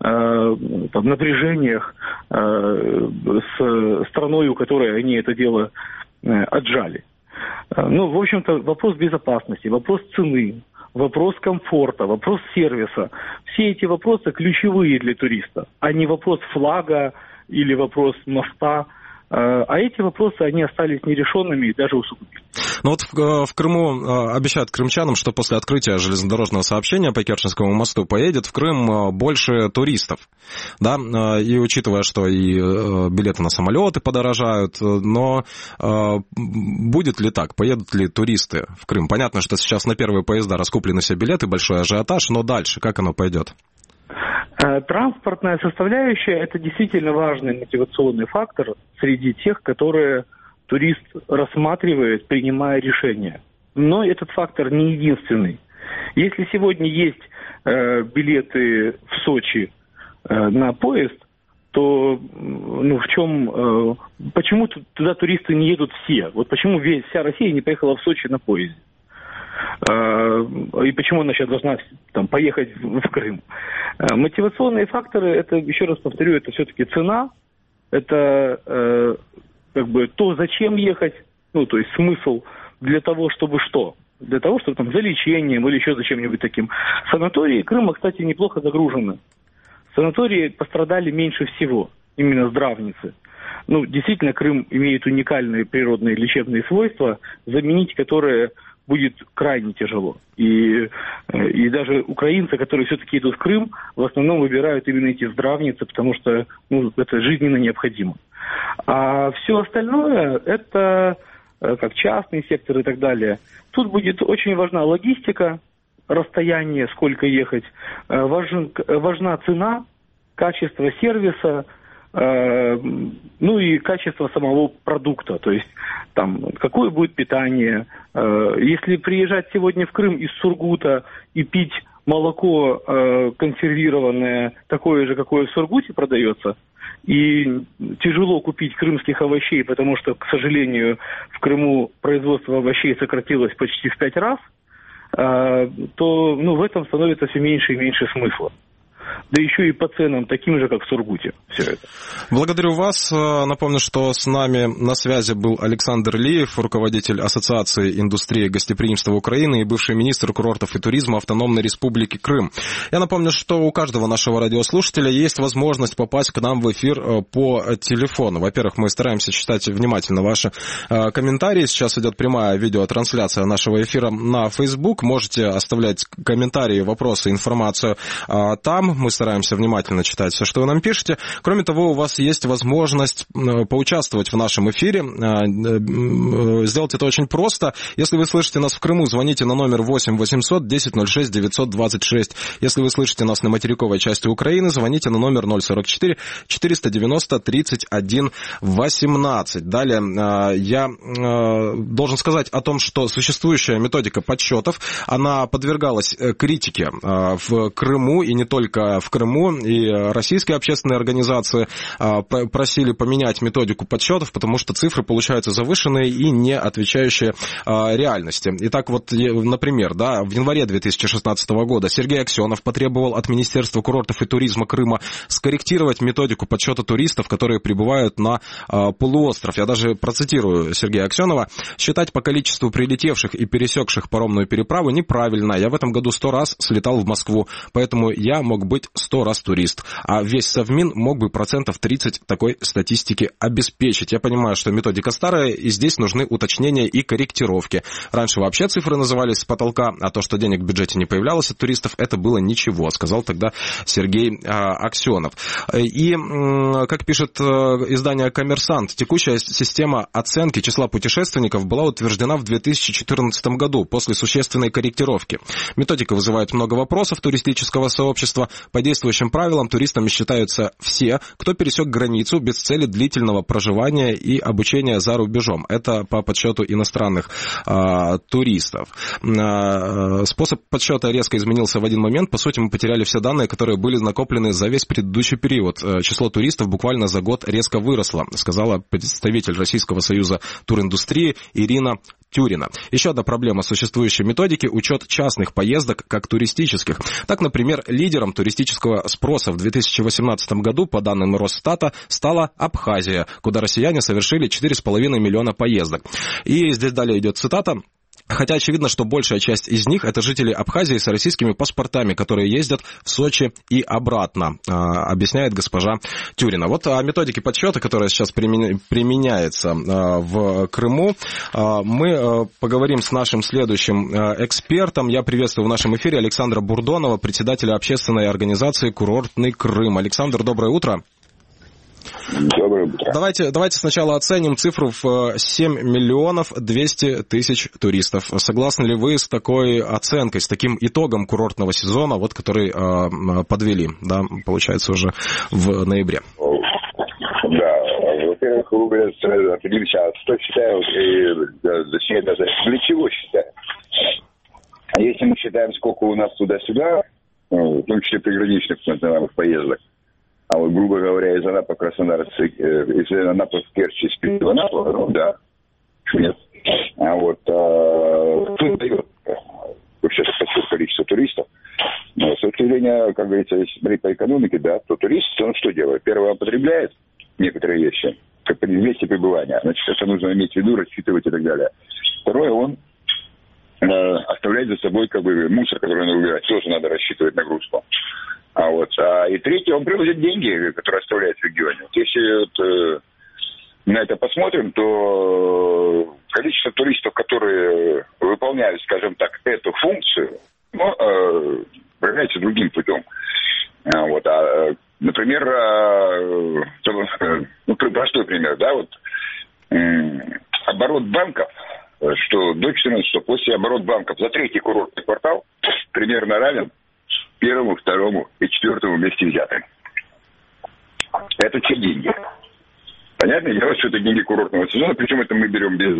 напряжениях с страной, у которой они это дело отжали. В общем-то, вопрос безопасности, вопрос цены, вопрос комфорта, вопрос сервиса. Все эти вопросы ключевые для туриста, а не вопрос флага или вопрос моста. А эти вопросы, они остались нерешенными и даже усугубились. Но вот в Крыму обещают крымчанам, что после открытия железнодорожного сообщения по Керченскому мосту поедет в Крым больше туристов. Да? И учитывая, что и билеты на самолеты подорожают, но будет ли так? Поедут ли туристы в Крым? Понятно, что сейчас на первые поезда раскуплены все билеты, большой ажиотаж, но дальше как оно пойдет? Транспортная составляющая – это действительно важный мотивационный фактор среди тех, которые турист рассматривает, принимая решение. Но этот фактор не единственный. Если сегодня есть билеты в Сочи на поезд, то почему туда туристы не едут все? Вот почему вся Россия не поехала в Сочи на поезде? И почему она сейчас должна поехать в Крым? Мотивационные факторы, это, еще раз повторю, это все-таки цена, это то, зачем ехать, то есть смысл для того, чтобы что? Для того, чтобы за лечением или еще за чем-нибудь таким. Санатории Крыма, кстати, неплохо загружены. Санатории пострадали меньше всего, именно здравницы. Действительно, Крым имеет уникальные природные лечебные свойства, заменить которые будет крайне тяжело. И даже украинцы, которые все-таки идут в Крым, в основном выбирают именно эти здравницы, потому что это жизненно необходимо. А все остальное, это как частный сектор и так далее. Тут будет очень важна логистика, расстояние, сколько ехать. Важна цена, качество сервиса, и качество самого продукта, то есть какое будет питание. Если приезжать сегодня в Крым из Сургута и пить молоко консервированное, такое же, какое в Сургуте продается, и тяжело купить крымских овощей, потому что, к сожалению, в Крыму производство овощей сократилось почти в 5 раз, то в этом становится все меньше и меньше смысла. Да еще и по ценам таким же, как в Сургуте. Все это. Благодарю вас. Напомню, что с нами на связи был Александр Лиев, руководитель Ассоциации индустрии гостеприимства Украины и бывший министр курортов и туризма Автономной Республики Крым. Я напомню, что у каждого нашего радиослушателя есть возможность попасть к нам в эфир по телефону. Во-первых, мы стараемся читать внимательно ваши комментарии. Сейчас идет прямая видеотрансляция нашего эфира на Facebook. Можете оставлять комментарии, вопросы, информацию там. Мы стараемся внимательно читать все, что вы нам пишете. Кроме того, у вас есть возможность поучаствовать в нашем эфире. Сделать это очень просто. Если вы слышите нас в Крыму, звоните на номер 8 800 1006 926. Если вы слышите нас на материковой части Украины, звоните на номер 044 490 31 18. Далее я должен сказать о том, что существующая методика подсчетов, она подвергалась критике в Крыму, и не только в Крыму, и российские общественные организации просили поменять методику подсчетов, потому что цифры получаются завышенные и не отвечающие реальности. Итак, вот, например, в январе 2016 года Сергей Аксенов потребовал от Министерства курортов и туризма Крыма скорректировать методику подсчета туристов, которые прибывают на полуостров. Я даже процитирую Сергея Аксенова. «Считать по количеству прилетевших и пересекших паромную переправу неправильно. Я в этом году 100 раз слетал в Москву, поэтому я мог быть 100 раз турист, а весь Совмин мог бы 30% такой статистики обеспечить». Я понимаю, что методика старая, и здесь нужны уточнения и корректировки. Раньше вообще цифры назывались с потолка, а то, что денег в бюджете не появлялось от туристов, это было ничего, сказал тогда Сергей Аксенов. И, как пишет издание «Коммерсант», текущая система оценки числа путешественников была утверждена в 2014 году после существенной корректировки. Методика вызывает много вопросов туристического сообщества. По действующим правилам туристами считаются все, кто пересек границу без цели длительного проживания и обучения за рубежом. Это по подсчету иностранных туристов. Способ подсчета резко изменился в один момент. По сути, мы потеряли все данные, которые были накоплены за весь предыдущий период. Число туристов буквально за год резко выросло, сказала представитель Российского союза туриндустрии Ирина Тюрина. Еще одна проблема существующей методики – учет частных поездок как туристических. Так, например, лидером туристического спроса в 2018 году, по данным Росстата, стала Абхазия, куда россияне совершили 4,5 миллиона поездок. И здесь далее идет цитата. Хотя очевидно, что большая часть из них — это жители Абхазии с российскими паспортами, которые ездят в Сочи и обратно, объясняет госпожа Тюрина. Вот о методике подсчета, которая сейчас применяется в Крыму, мы поговорим с нашим следующим экспертом. Я приветствую в нашем эфире Александра Бурдонова, председателя общественной организации «Курортный Крым». Александр, доброе утро. Доброе утро. Давайте сначала оценим цифру в 7 миллионов 200 тысяч туристов. Согласны ли вы с такой оценкой, с таким итогом курортного сезона, вот, который подвели, да, получается, уже в ноябре? Да, во-первых, вы определились, что считаю, точнее даже для чего считаю. Если мы считаем, сколько у нас туда-сюда, в том числе приграничных национальных поездок, а вот, грубо говоря, из Анапы в Краснодар, из Анапы в Керчь, из Питера в Анапу, ну да, нет. А вот тут дает вообще количество туристов. Но с точки зрения, как говорится, если смотреть по экономике, да, то турист, он что делает? Первое, он потребляет некоторые вещи, как при месте пребывания. Значит, это нужно иметь в виду, рассчитывать и так далее. Второе, он оставляет за собой как бы мусор, который надо убирать. Тоже надо рассчитывать нагрузку. И третье, он привозит деньги, которые оставляет в регионе. Вот если на это посмотрим, то количество туристов, которые выполняют, скажем так, эту функцию, проявляется другим путем. Например, простой пример, да, вот оборот банков, что до 14, что после оборот банков за третий курортный квартал примерно равен первому, второму и четвертому вместе взятым. Это те деньги. Понятно? Дело, что это деньги курортного сезона, причем это мы берем без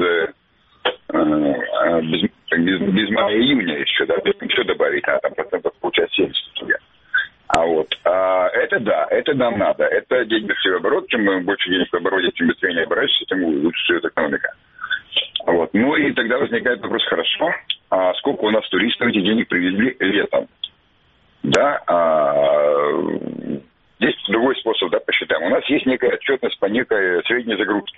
мая-июня еще, да, еще добавить, там процентов получается 70. Это нам надо. Это деньги в оборот. Чем больше денег в обороте, тем быстрее не оборачивается, тем лучше стоит экономика. Ну и тогда возникает вопрос, хорошо, а сколько у нас туристов эти денег привезли летом? Да, здесь другой способ, да, посчитаем. У нас есть некая отчетность по некой средней загрузке.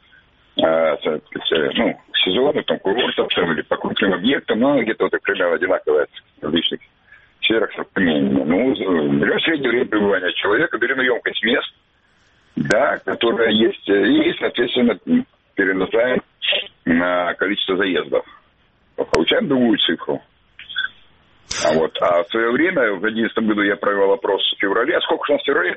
Сезонных, там, курортов, или по крупным объектам, но где-то вот примерно одинаковое в различных сферах. Берем среднее время пребывания человека, берем емкость мест, да, которая есть, и, соответственно, переносаем на количество заездов. Получаем другую цифру. А в свое время, в 2011 году я провел опрос в феврале. А сколько у нас в феврале?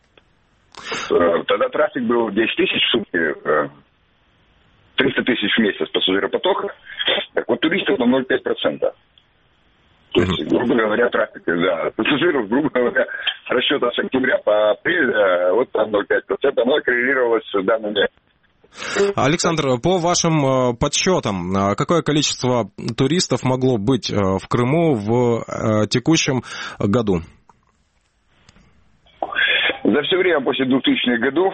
Тогда трафик был 10 тысяч в сутки, 300 тысяч в месяц пассажиропотока. Так вот, туристов на 0,5%. То есть, грубо говоря, трафик, да, пассажиров, грубо говоря, с расчета с октября по апрель, вот там 0,5%, оно коррелировалось с данными. Александр, по вашим подсчетам, какое количество туристов могло быть в Крыму в текущем году? За все время после 2000-х годов,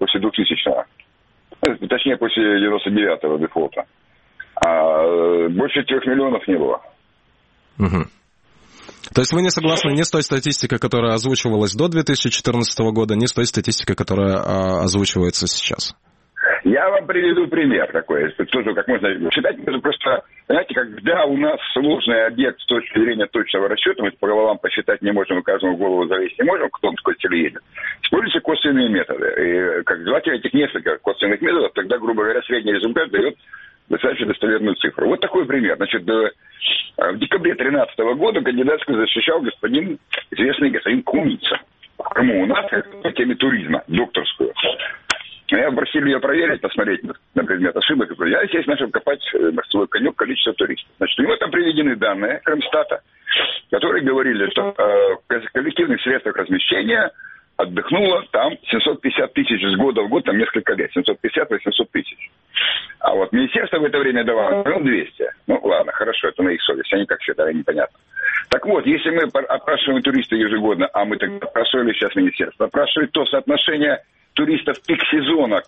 точнее после 99-го дефолта, больше 3 миллионов не было. Угу. То есть вы не согласны ни с той статистикой, которая озвучивалась до 2014 года, ни с той статистикой, которая озвучивается сейчас? Я вам приведу пример такой, тоже как можно считать, просто, знаете, когда у нас сложный объект с точки зрения точного расчета, мы по головам посчитать не можем, каждому в голову залезть не можем, кто в сколько едет, используются косвенные методы. И как желательно этих несколько косвенных методов, тогда, грубо говоря, средний результат дает достаточно достоверную цифру. Вот такой пример. Значит, в декабре 2013 года кандидатскую защищал известный господин Куница. В Крыму у нас по теме туризма, докторскую. Меня просили ее проверить, посмотреть на предмет ошибок. Я, естественно, начал копать свой конек количество туристов. Значит, у него там приведены данные Крымстата, которые говорили, что в коллективных средствах размещения отдохнуло там 750 тысяч с года в год, там несколько лет, 750-800 тысяч. А вот министерство в это время давало 200. Ну, ладно, хорошо, это на их совесть, они как считали, непонятно. Так вот, если мы опрашиваем туристов ежегодно, а мы тогда опрашивали сейчас министерство, опрашивает то соотношение туристов пик сезона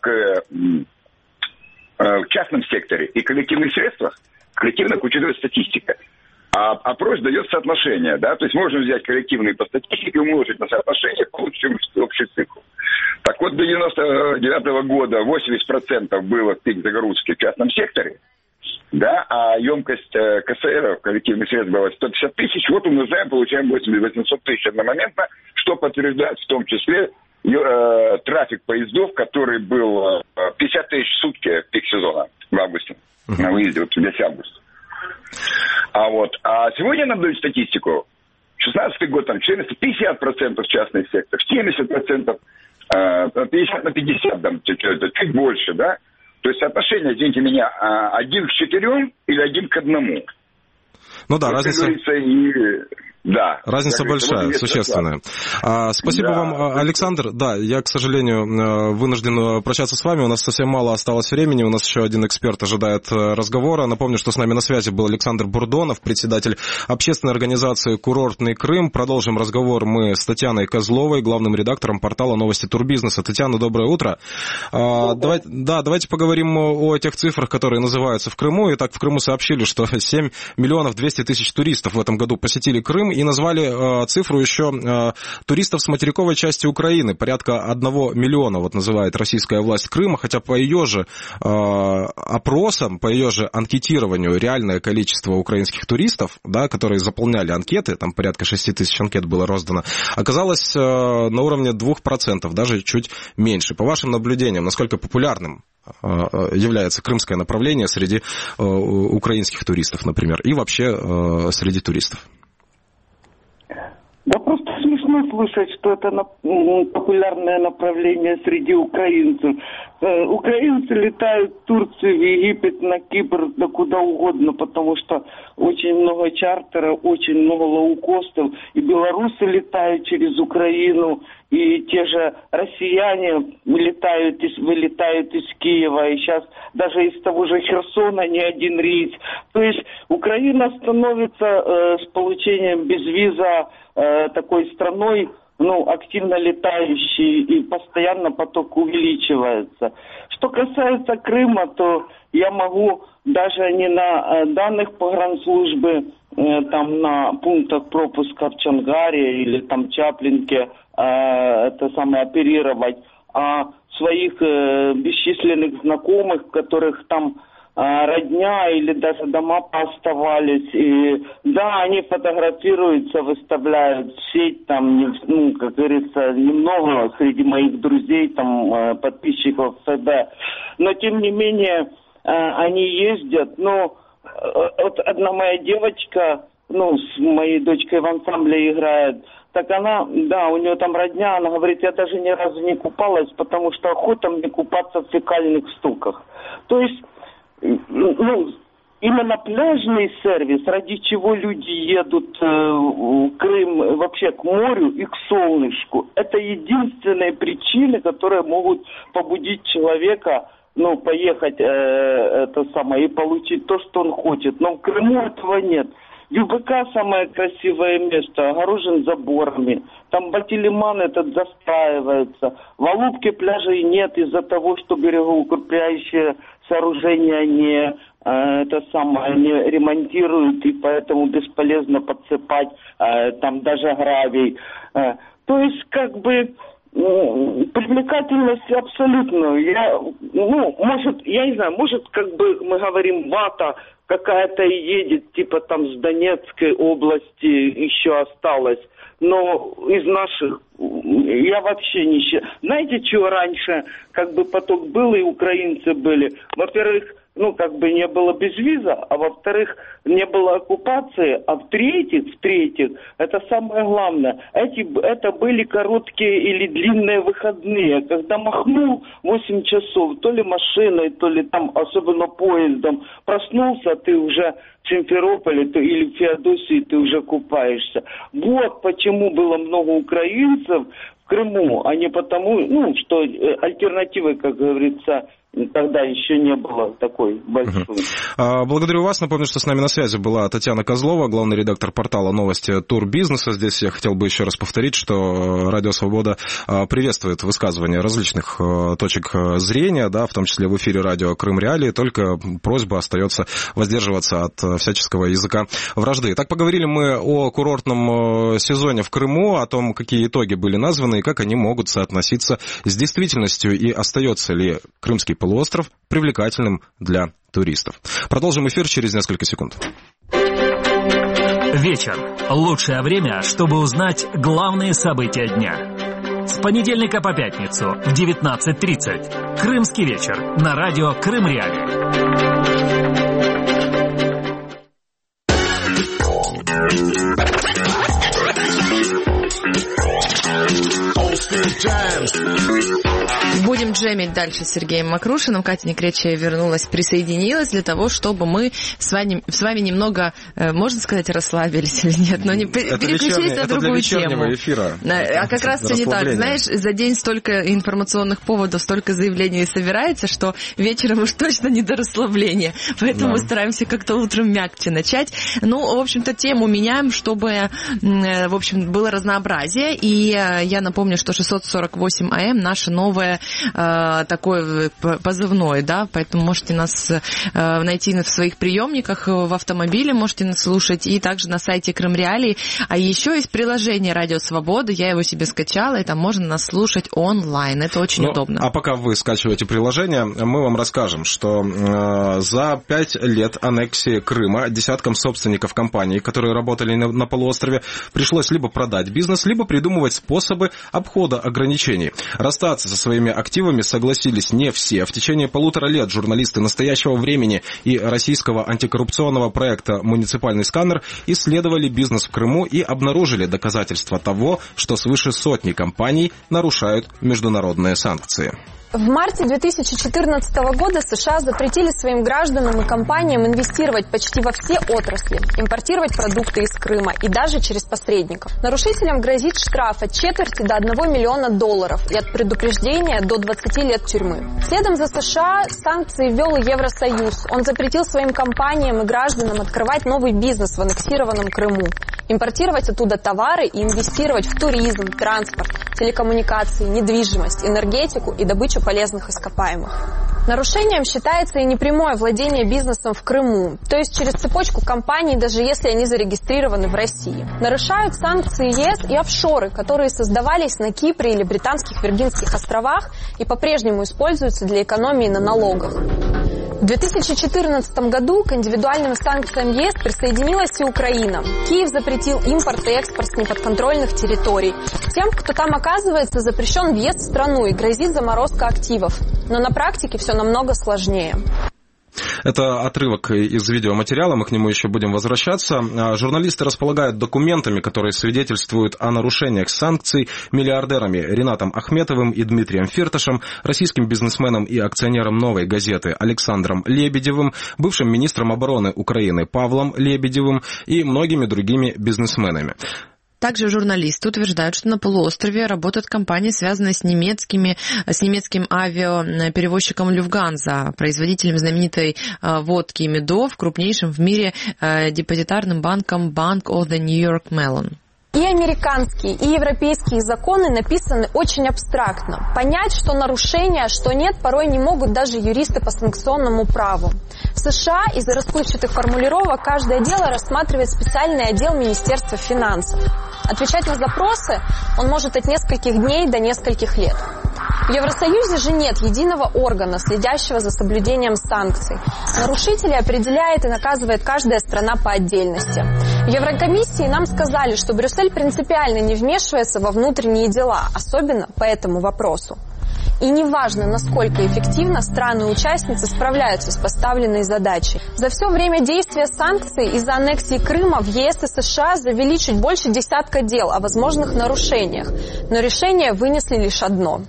в частном секторе и коллективных средствах, коллективных учитывает статистика. А опрос дает соотношение, да, то есть можно взять коллективные по статистике, умножить на соотношение, получим общий цикл. Так вот, до 99 года 80% было пик загрузки в частном секторе, да, а емкость КСР, коллективных средств, была 150 тысяч, вот умножаем, получаем 800 тысяч одномоментно, что подтверждает в том числе трафик поездов, который был 50 тысяч в сутки пик сезона в августе, на выезде, вот весь август. А сегодня нам дают статистику, 16-й год, там, 50% частный сектор, 70%, 50 на 50, там, чуть больше, да? То есть соотношение, извините меня, 1 к 4 или 1 к 1. Ну да, разница... Да. Разница большая, существенная. Спасибо вам, Александр. Да, я, к сожалению, вынужден прощаться с вами. У нас совсем мало осталось времени. У нас еще один эксперт ожидает разговора. Напомню, что с нами на связи был Александр Бурдонов, председатель общественной организации «Курортный Крым». Продолжим разговор мы с Татьяной Козловой, главным редактором портала «Новости Турбизнеса». Татьяна, доброе утро. Давайте поговорим о тех цифрах, которые называются в Крыму. Итак, в Крыму сообщили, что 7 миллионов 200 тысяч туристов в этом году посетили Крым. И назвали цифру еще туристов с материковой части Украины. Порядка 1 миллиона, вот называет российская власть Крыма, хотя по ее же опросам, по ее же анкетированию реальное количество украинских туристов, да, которые заполняли анкеты, там порядка 6 тысяч анкет было роздано, оказалось на уровне 2%, даже чуть меньше. По вашим наблюдениям, насколько популярным является крымское направление среди украинских туристов, например, и вообще среди туристов? Да просто смешно слышать, что это популярное направление среди украинцев. Украинцы летают в Турцию, в Египет, на Кипр, да куда угодно, потому что очень много чартеров, очень много лоукостов. И белорусы летают через Украину, и те же россияне вылетают из Киева, и сейчас даже из того же Херсона не один рейс. То есть Украина становится с получением безвиза такой страной, активно летающей, и постоянно поток увеличивается. Что касается Крыма, то я могу даже не на данных погранслужбы, там на пунктах пропуска в Чонгаре или там Чаплинке оперировать, а своих бесчисленных знакомых, которых там родня или даже дома пооставались. И да, они фотографируются, выставляют в сеть, там, как говорится, немного среди моих друзей, там, подписчиков ФБ. Но, тем не менее, они ездят. Вот одна моя девочка, с моей дочкой в ансамбле играет, так она, да, у нее там родня, она говорит, я даже ни разу не купалась, потому что охота мне купаться в фекальных стоках. То есть, именно пляжный сервис, ради чего люди едут в Крым, вообще к морю и к солнышку, это единственные причины, которые могут побудить человека, поехать и получить то, что он хочет. Но в Крыму этого нет. ЮБК самое красивое место, огорожен заборами. Там Батилиман этот застраивается. В Алупке пляжей нет из-за того, что берегоукрепляющие сооружения не ремонтируют, и поэтому бесполезно подсыпать там даже гравий. То есть, привлекательность абсолютно. Я не знаю, может, мы говорим, вата какая-то едет, типа там с Донецкой области еще осталось. Но из наших я вообще не считаю. Знаете, чего раньше поток был и украинцы были? Во-первых, не было безвиза, а во-вторых, не было оккупации, а в-третьих, это самое главное, это были короткие или длинные выходные, когда махнул 8 часов, то ли машиной, то ли там, особенно поездом, проснулся, ты уже в Симферополе или в Феодосии, ты уже купаешься. Вот почему было много украинцев в Крыму, а не потому, что альтернативы, как говорится, тогда еще не было такой большой. Благодарю вас. Напомню, что с нами на связи была Татьяна Козлова, главный редактор портала «Новости Турбизнеса». Здесь я хотел бы еще раз повторить, что Радио Свобода приветствует высказывания различных точек зрения, да, в том числе в эфире радио «Крым Реалии». Только просьба остается воздерживаться от всяческого языка вражды. Так, поговорили мы о курортном сезоне в Крыму, о том, какие итоги были названы и как они могут соотноситься с действительностью, и остается ли крымский полуостров привлекательным для туристов. Продолжим эфир через несколько секунд. Вечер. Лучшее время, чтобы узнать главные события дня. С понедельника по пятницу в 19:30. Крымский вечер на радио Крым Реалии. Будем джемить дальше с Сергеем Мокрушиным. Катя Некречия присоединилась для того, чтобы мы с вами немного, можно сказать, расслабились или нет, но не переключились на другую тему. Эфира. А как раз все не так. Знаешь, за день столько информационных поводов, столько заявлений собирается, что вечером уж точно не до расслабления. Поэтому мы стараемся как-то утром мягче начать. Ну, в общем-то, тему меняем, чтобы, в общем, было разнообразие. И я напомню, что 648 АМ наша новая такой позывной, да, поэтому можете нас найти в своих приемниках, в автомобиле можете нас слушать, и также на сайте Крым Реалии. А еще есть приложение «Радио Свобода», я его себе скачала, и там можно нас слушать онлайн, это очень удобно. А пока вы скачиваете приложение, мы вам расскажем, что за 5 лет аннексии Крыма десяткам собственников компаний, которые работали на полуострове, пришлось либо продать бизнес, либо придумывать способы обхода ограничений. Расстаться со своими активами согласились не все. В течение 1,5 лет журналисты «Настоящего времени» и российского антикоррупционного проекта «Муниципальный сканер» исследовали бизнес в Крыму и обнаружили доказательства того, что свыше сотни компаний нарушают международные санкции. В марте 2014 года США запретили своим гражданам и компаниям инвестировать почти во все отрасли, импортировать продукты из Крыма и даже через посредников. Нарушителям грозит штраф от $0,25 до $1 миллиона и от предупреждения до 20 лет тюрьмы. Следом за США санкции ввел и Евросоюз. Он запретил своим компаниям и гражданам открывать новый бизнес в аннексированном Крыму, импортировать оттуда товары и инвестировать в туризм, транспорт, телекоммуникации, недвижимость, энергетику и добычу полезных ископаемых. Нарушением считается и непрямое владение бизнесом в Крыму, то есть через цепочку компаний, даже если они зарегистрированы в России. Нарушают санкции ЕС и офшоры, которые создавались на Кипре или Британских Виргинских островах и по-прежнему используются для экономии на налогах. В 2014 году к индивидуальным санкциям ЕС присоединилась и Украина. Киев запретил импорт и экспорт с неподконтрольных территорий. Тем, кто там оказывается, запрещен въезд в страну и грозит заморозка активов. Но на практике все намного сложнее. Это отрывок из видеоматериала, мы к нему еще будем возвращаться. Журналисты располагают документами, которые свидетельствуют о нарушениях санкций миллиардерами Ринатом Ахметовым и Дмитрием Фирташем, российским бизнесменом и акционером «Новой газеты» Александром Лебедевым, бывшим министром обороны Украины Павлом Лебедевым и многими другими бизнесменами. Также журналисты утверждают, что на полуострове работают компании, связанные с немецким авиаперевозчиком Люфтганза, производителем знаменитой водки и медов, крупнейшим в мире депозитарным банком Bank of the New York Mellon. И американские, и европейские законы написаны очень абстрактно. Понять, что нарушение, а что нет, порой не могут даже юристы по санкционному праву. В США из-за расплывчатых формулировок каждое дело рассматривает специальный отдел Министерства финансов. Отвечать на запросы он может от нескольких дней до нескольких лет. В Евросоюзе же нет единого органа, следящего за соблюдением санкций. Нарушителей определяет и наказывает каждая страна по отдельности. В Еврокомиссии нам сказали, что Брюссель принципиально не вмешивается во внутренние дела, особенно по этому вопросу. И неважно, насколько эффективно страны-участницы справляются с поставленной задачей. За все время действия санкций из-за аннексии Крыма в ЕС и США завели чуть больше 10 дел о возможных нарушениях, но решение вынесли лишь одно.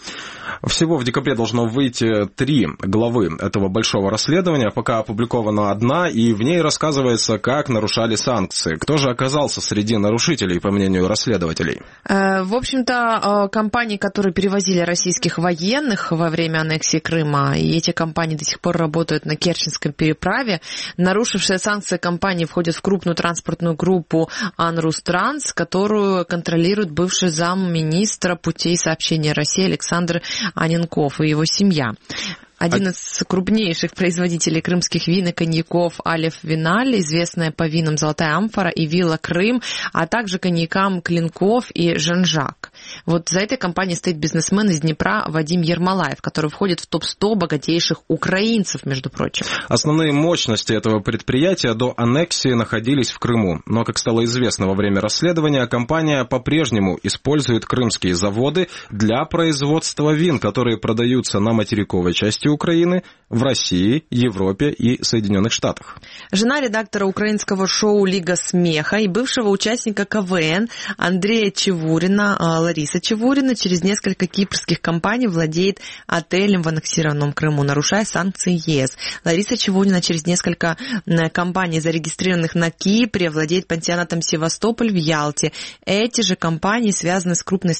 Всего в декабре должно выйти 3 главы этого большого расследования. Пока опубликована одна, и в ней рассказывается, как нарушали санкции. Кто же оказался среди нарушителей, по мнению расследователей? В общем-то, компании, которые перевозили российских военных во время аннексии Крыма, и эти компании до сих пор работают на Керченском переправе. Нарушившие санкции компании входят в крупную транспортную группу «Анрустранс», которую контролирует бывший замминистра путей сообщения России Александр Аненков и его семья. Один из крупнейших производителей крымских вин и коньяков Алеф Виналь, известная по винам «Золотая амфора» и «Вилла Крым», а также коньякам «Клинков» и «Жан-Жак». Вот за этой компанией стоит бизнесмен из Днепра Вадим Ермолаев, который входит в топ-100 богатейших украинцев, между прочим. Основные мощности этого предприятия до аннексии находились в Крыму. Но, как стало известно во время расследования, компания по-прежнему использует крымские заводы для производства вин, которые продаются на материковой части Украины, в России, Европе и Соединенных Штатах. Жена редактора украинского шоу «Лига смеха» и бывшего участника КВН Андрея Чевурина, Лариса Чевурина, через несколько кипрских компаний владеет отелем в аннексированном Крыму, нарушая санкции ЕС. Лариса Чевурина через несколько компаний, зарегистрированных на Кипре, владеет пансионатом «Севастополь» в Ялте. Эти же компании связаны с крупной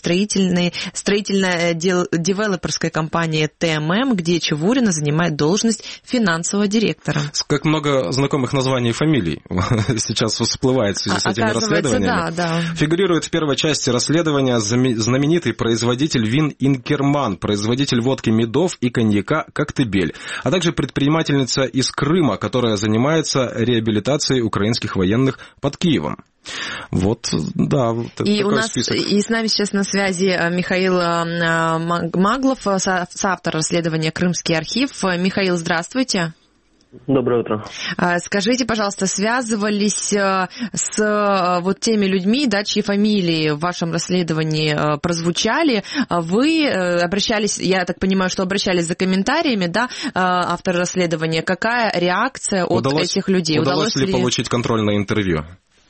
строительно-девелоперской компанией ТММ, где Чевурина занимает должность финансового директора. Как много знакомых названий и фамилий сейчас всплывает в связи с этими расследованиями. Да. Фигурирует в первой части расследования знаменитый производитель вин «Инкерман», производитель водки медов и коньяка «Коктебель», а также предпринимательница из Крыма, которая занимается реабилитацией украинских военных под Киевом. Вот, да, вот и такой у нас список. И с нами сейчас на связи Михаил Маглов, соавтор расследования «Крымский архив». Михаил, здравствуйте. Доброе утро. Скажите, пожалуйста, связывались с вот теми людьми, да, чьи фамилии в вашем расследовании прозвучали? Вы обращались, я так понимаю, что обращались за комментариями, да, автор расследования. Какая реакция от этих людей? Удалось ли получить контрольное интервью?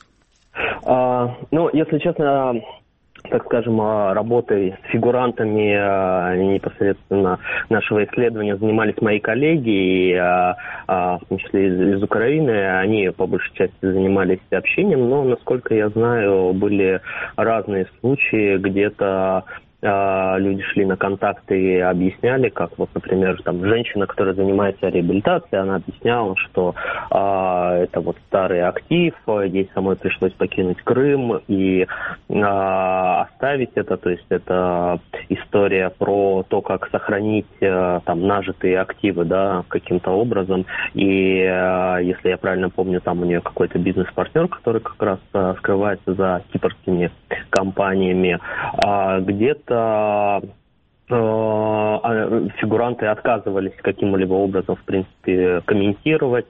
Ну, если честно, так скажем, работой с фигурантами непосредственно нашего исследования занимались мои коллеги, в том числе из Украины. Они по большей части занимались общением, но, насколько я знаю, были разные случаи, где-то люди шли на контакты и объясняли, как вот, например, там женщина, которая занимается реабилитацией, она объясняла, что это вот старый актив, ей самой пришлось покинуть Крым и оставить это, то есть это история про то, как сохранить там нажитые активы, да, каким-то образом, и если я правильно помню, там у нее какой-то бизнес-партнер, который как раз скрывается за кипрскими компаниями, где-то фигуранты отказывались каким-либо образом, в принципе, комментировать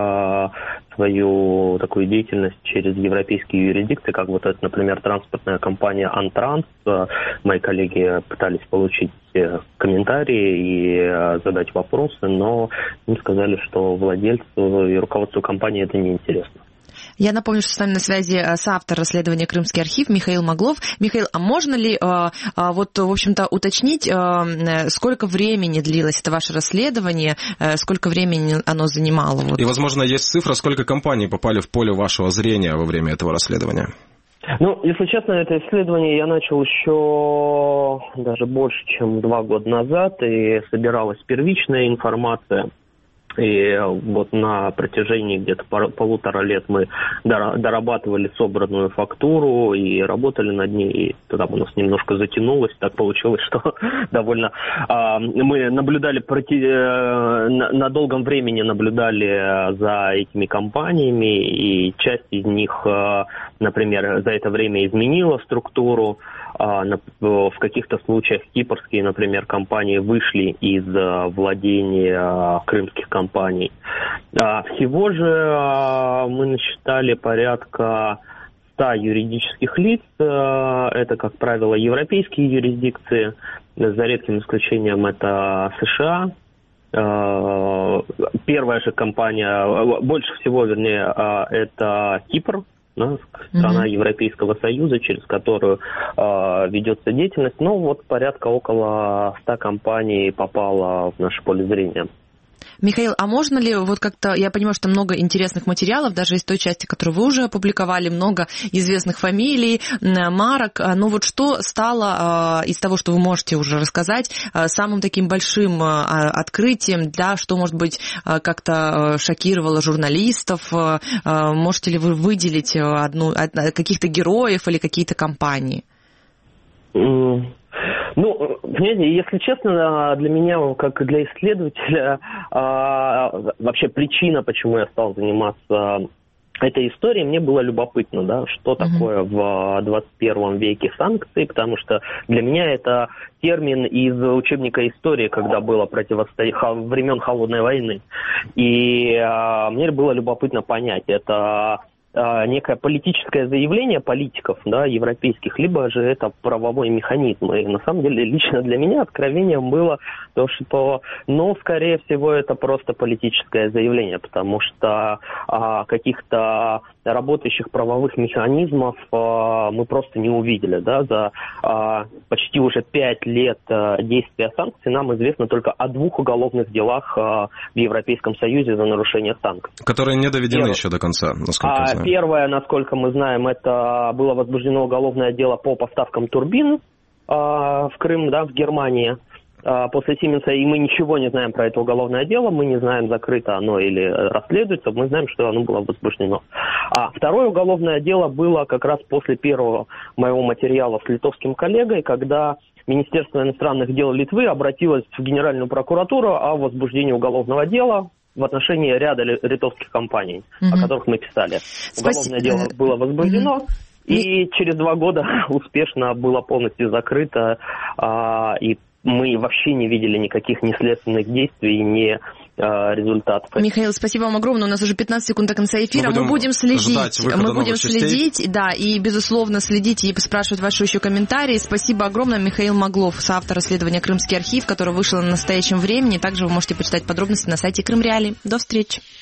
свою такую деятельность через европейские юрисдикции, как вот это, например, транспортная компания «Антранс». Мои коллеги пытались получить комментарии и задать вопросы, но им сказали, что владельцу и руководству компании это неинтересно. Я напомню, что с нами на связи соавтор расследования «Крымский архив» Михаил Маглов. Михаил, а можно ли вот, в общем-то, уточнить, сколько времени длилось это ваше расследование, сколько времени оно занимало? Вот. И, возможно, есть цифра, сколько компаний попали в поле вашего зрения во время этого расследования? Ну, если честно, это исследование я начал еще даже больше, чем 2 года назад, и собиралась первичная информация. И вот на протяжении где-то 1,5 лет мы дорабатывали собранную фактуру и работали над ней. И тогда у нас немножко затянулось. Так получилось, что довольно... Мы наблюдали, на долгом времени наблюдали за этими компаниями, и часть из них, например, за это время изменила структуру. В каких-то случаях кипрские, например, компании вышли из владения крымских компаний. Всего же мы насчитали порядка 100 юридических лиц. Это, как правило, европейские юрисдикции. За редким исключением это США. Первая же компания, больше всего, вернее, это Кипр. Страна Европейского Союза, через которую ведется деятельность. Но вот порядка около 100 компаний попало в наше поле зрения. Михаил, а можно ли вот как-то, я понимаю, что много интересных материалов, даже из той части, которую вы уже опубликовали, много известных фамилий, марок, но вот что стало из того, что вы можете уже рассказать, самым таким большим открытием, да, что, может быть, как-то шокировало журналистов? Можете ли вы выделить каких-то героев или какие-то компании? Ну, понимаете, если честно, для меня, как для исследователя, вообще причина, почему я стал заниматься этой историей, мне было любопытно, да, что такое в 21 веке санкции, потому что для меня это термин из учебника истории, когда было противостояние времен Холодной войны. И мне было любопытно понять, это некое политическое заявление политиков, да, европейских, либо же это правовой механизм. И на самом деле лично для меня откровением было то, что, ну, скорее всего, это просто политическое заявление, потому что каких-то работающих правовых механизмов мы просто не увидели, да, за почти уже 5 лет действия санкций нам известно только о 2 уголовных делах в Европейском Союзе за нарушение санкций. Которые не доведены еще до конца, насколько я знаю. Первое, насколько мы знаем, это было возбуждено уголовное дело по поставкам турбин в Крым, да, в Германии. После Сименса, и мы ничего не знаем про это уголовное дело, мы не знаем, закрыто оно или расследуется, мы знаем, что оно было возбуждено. А второе уголовное дело было как раз после первого моего материала с литовским коллегой, когда Министерство иностранных дел Литвы обратилось в Генеральную прокуратуру о возбуждении уголовного дела в отношении ряда литовских компаний, о которых мы писали. Уголовное дело было возбуждено, и через 2 года успешно было полностью закрыто, и мы вообще не видели никаких ни следственных действий, ни результатов. Михаил, спасибо вам огромное. У нас уже 15 секунд до конца эфира. Мы будем следить, да, и, безусловно, следить и спрашивать ваши еще комментарии. Спасибо огромное. Михаил Маглов, соавтор расследования «Крымский архив», который вышел на настоящем времени. Также вы можете почитать подробности на сайте Крым Реалии. До встречи.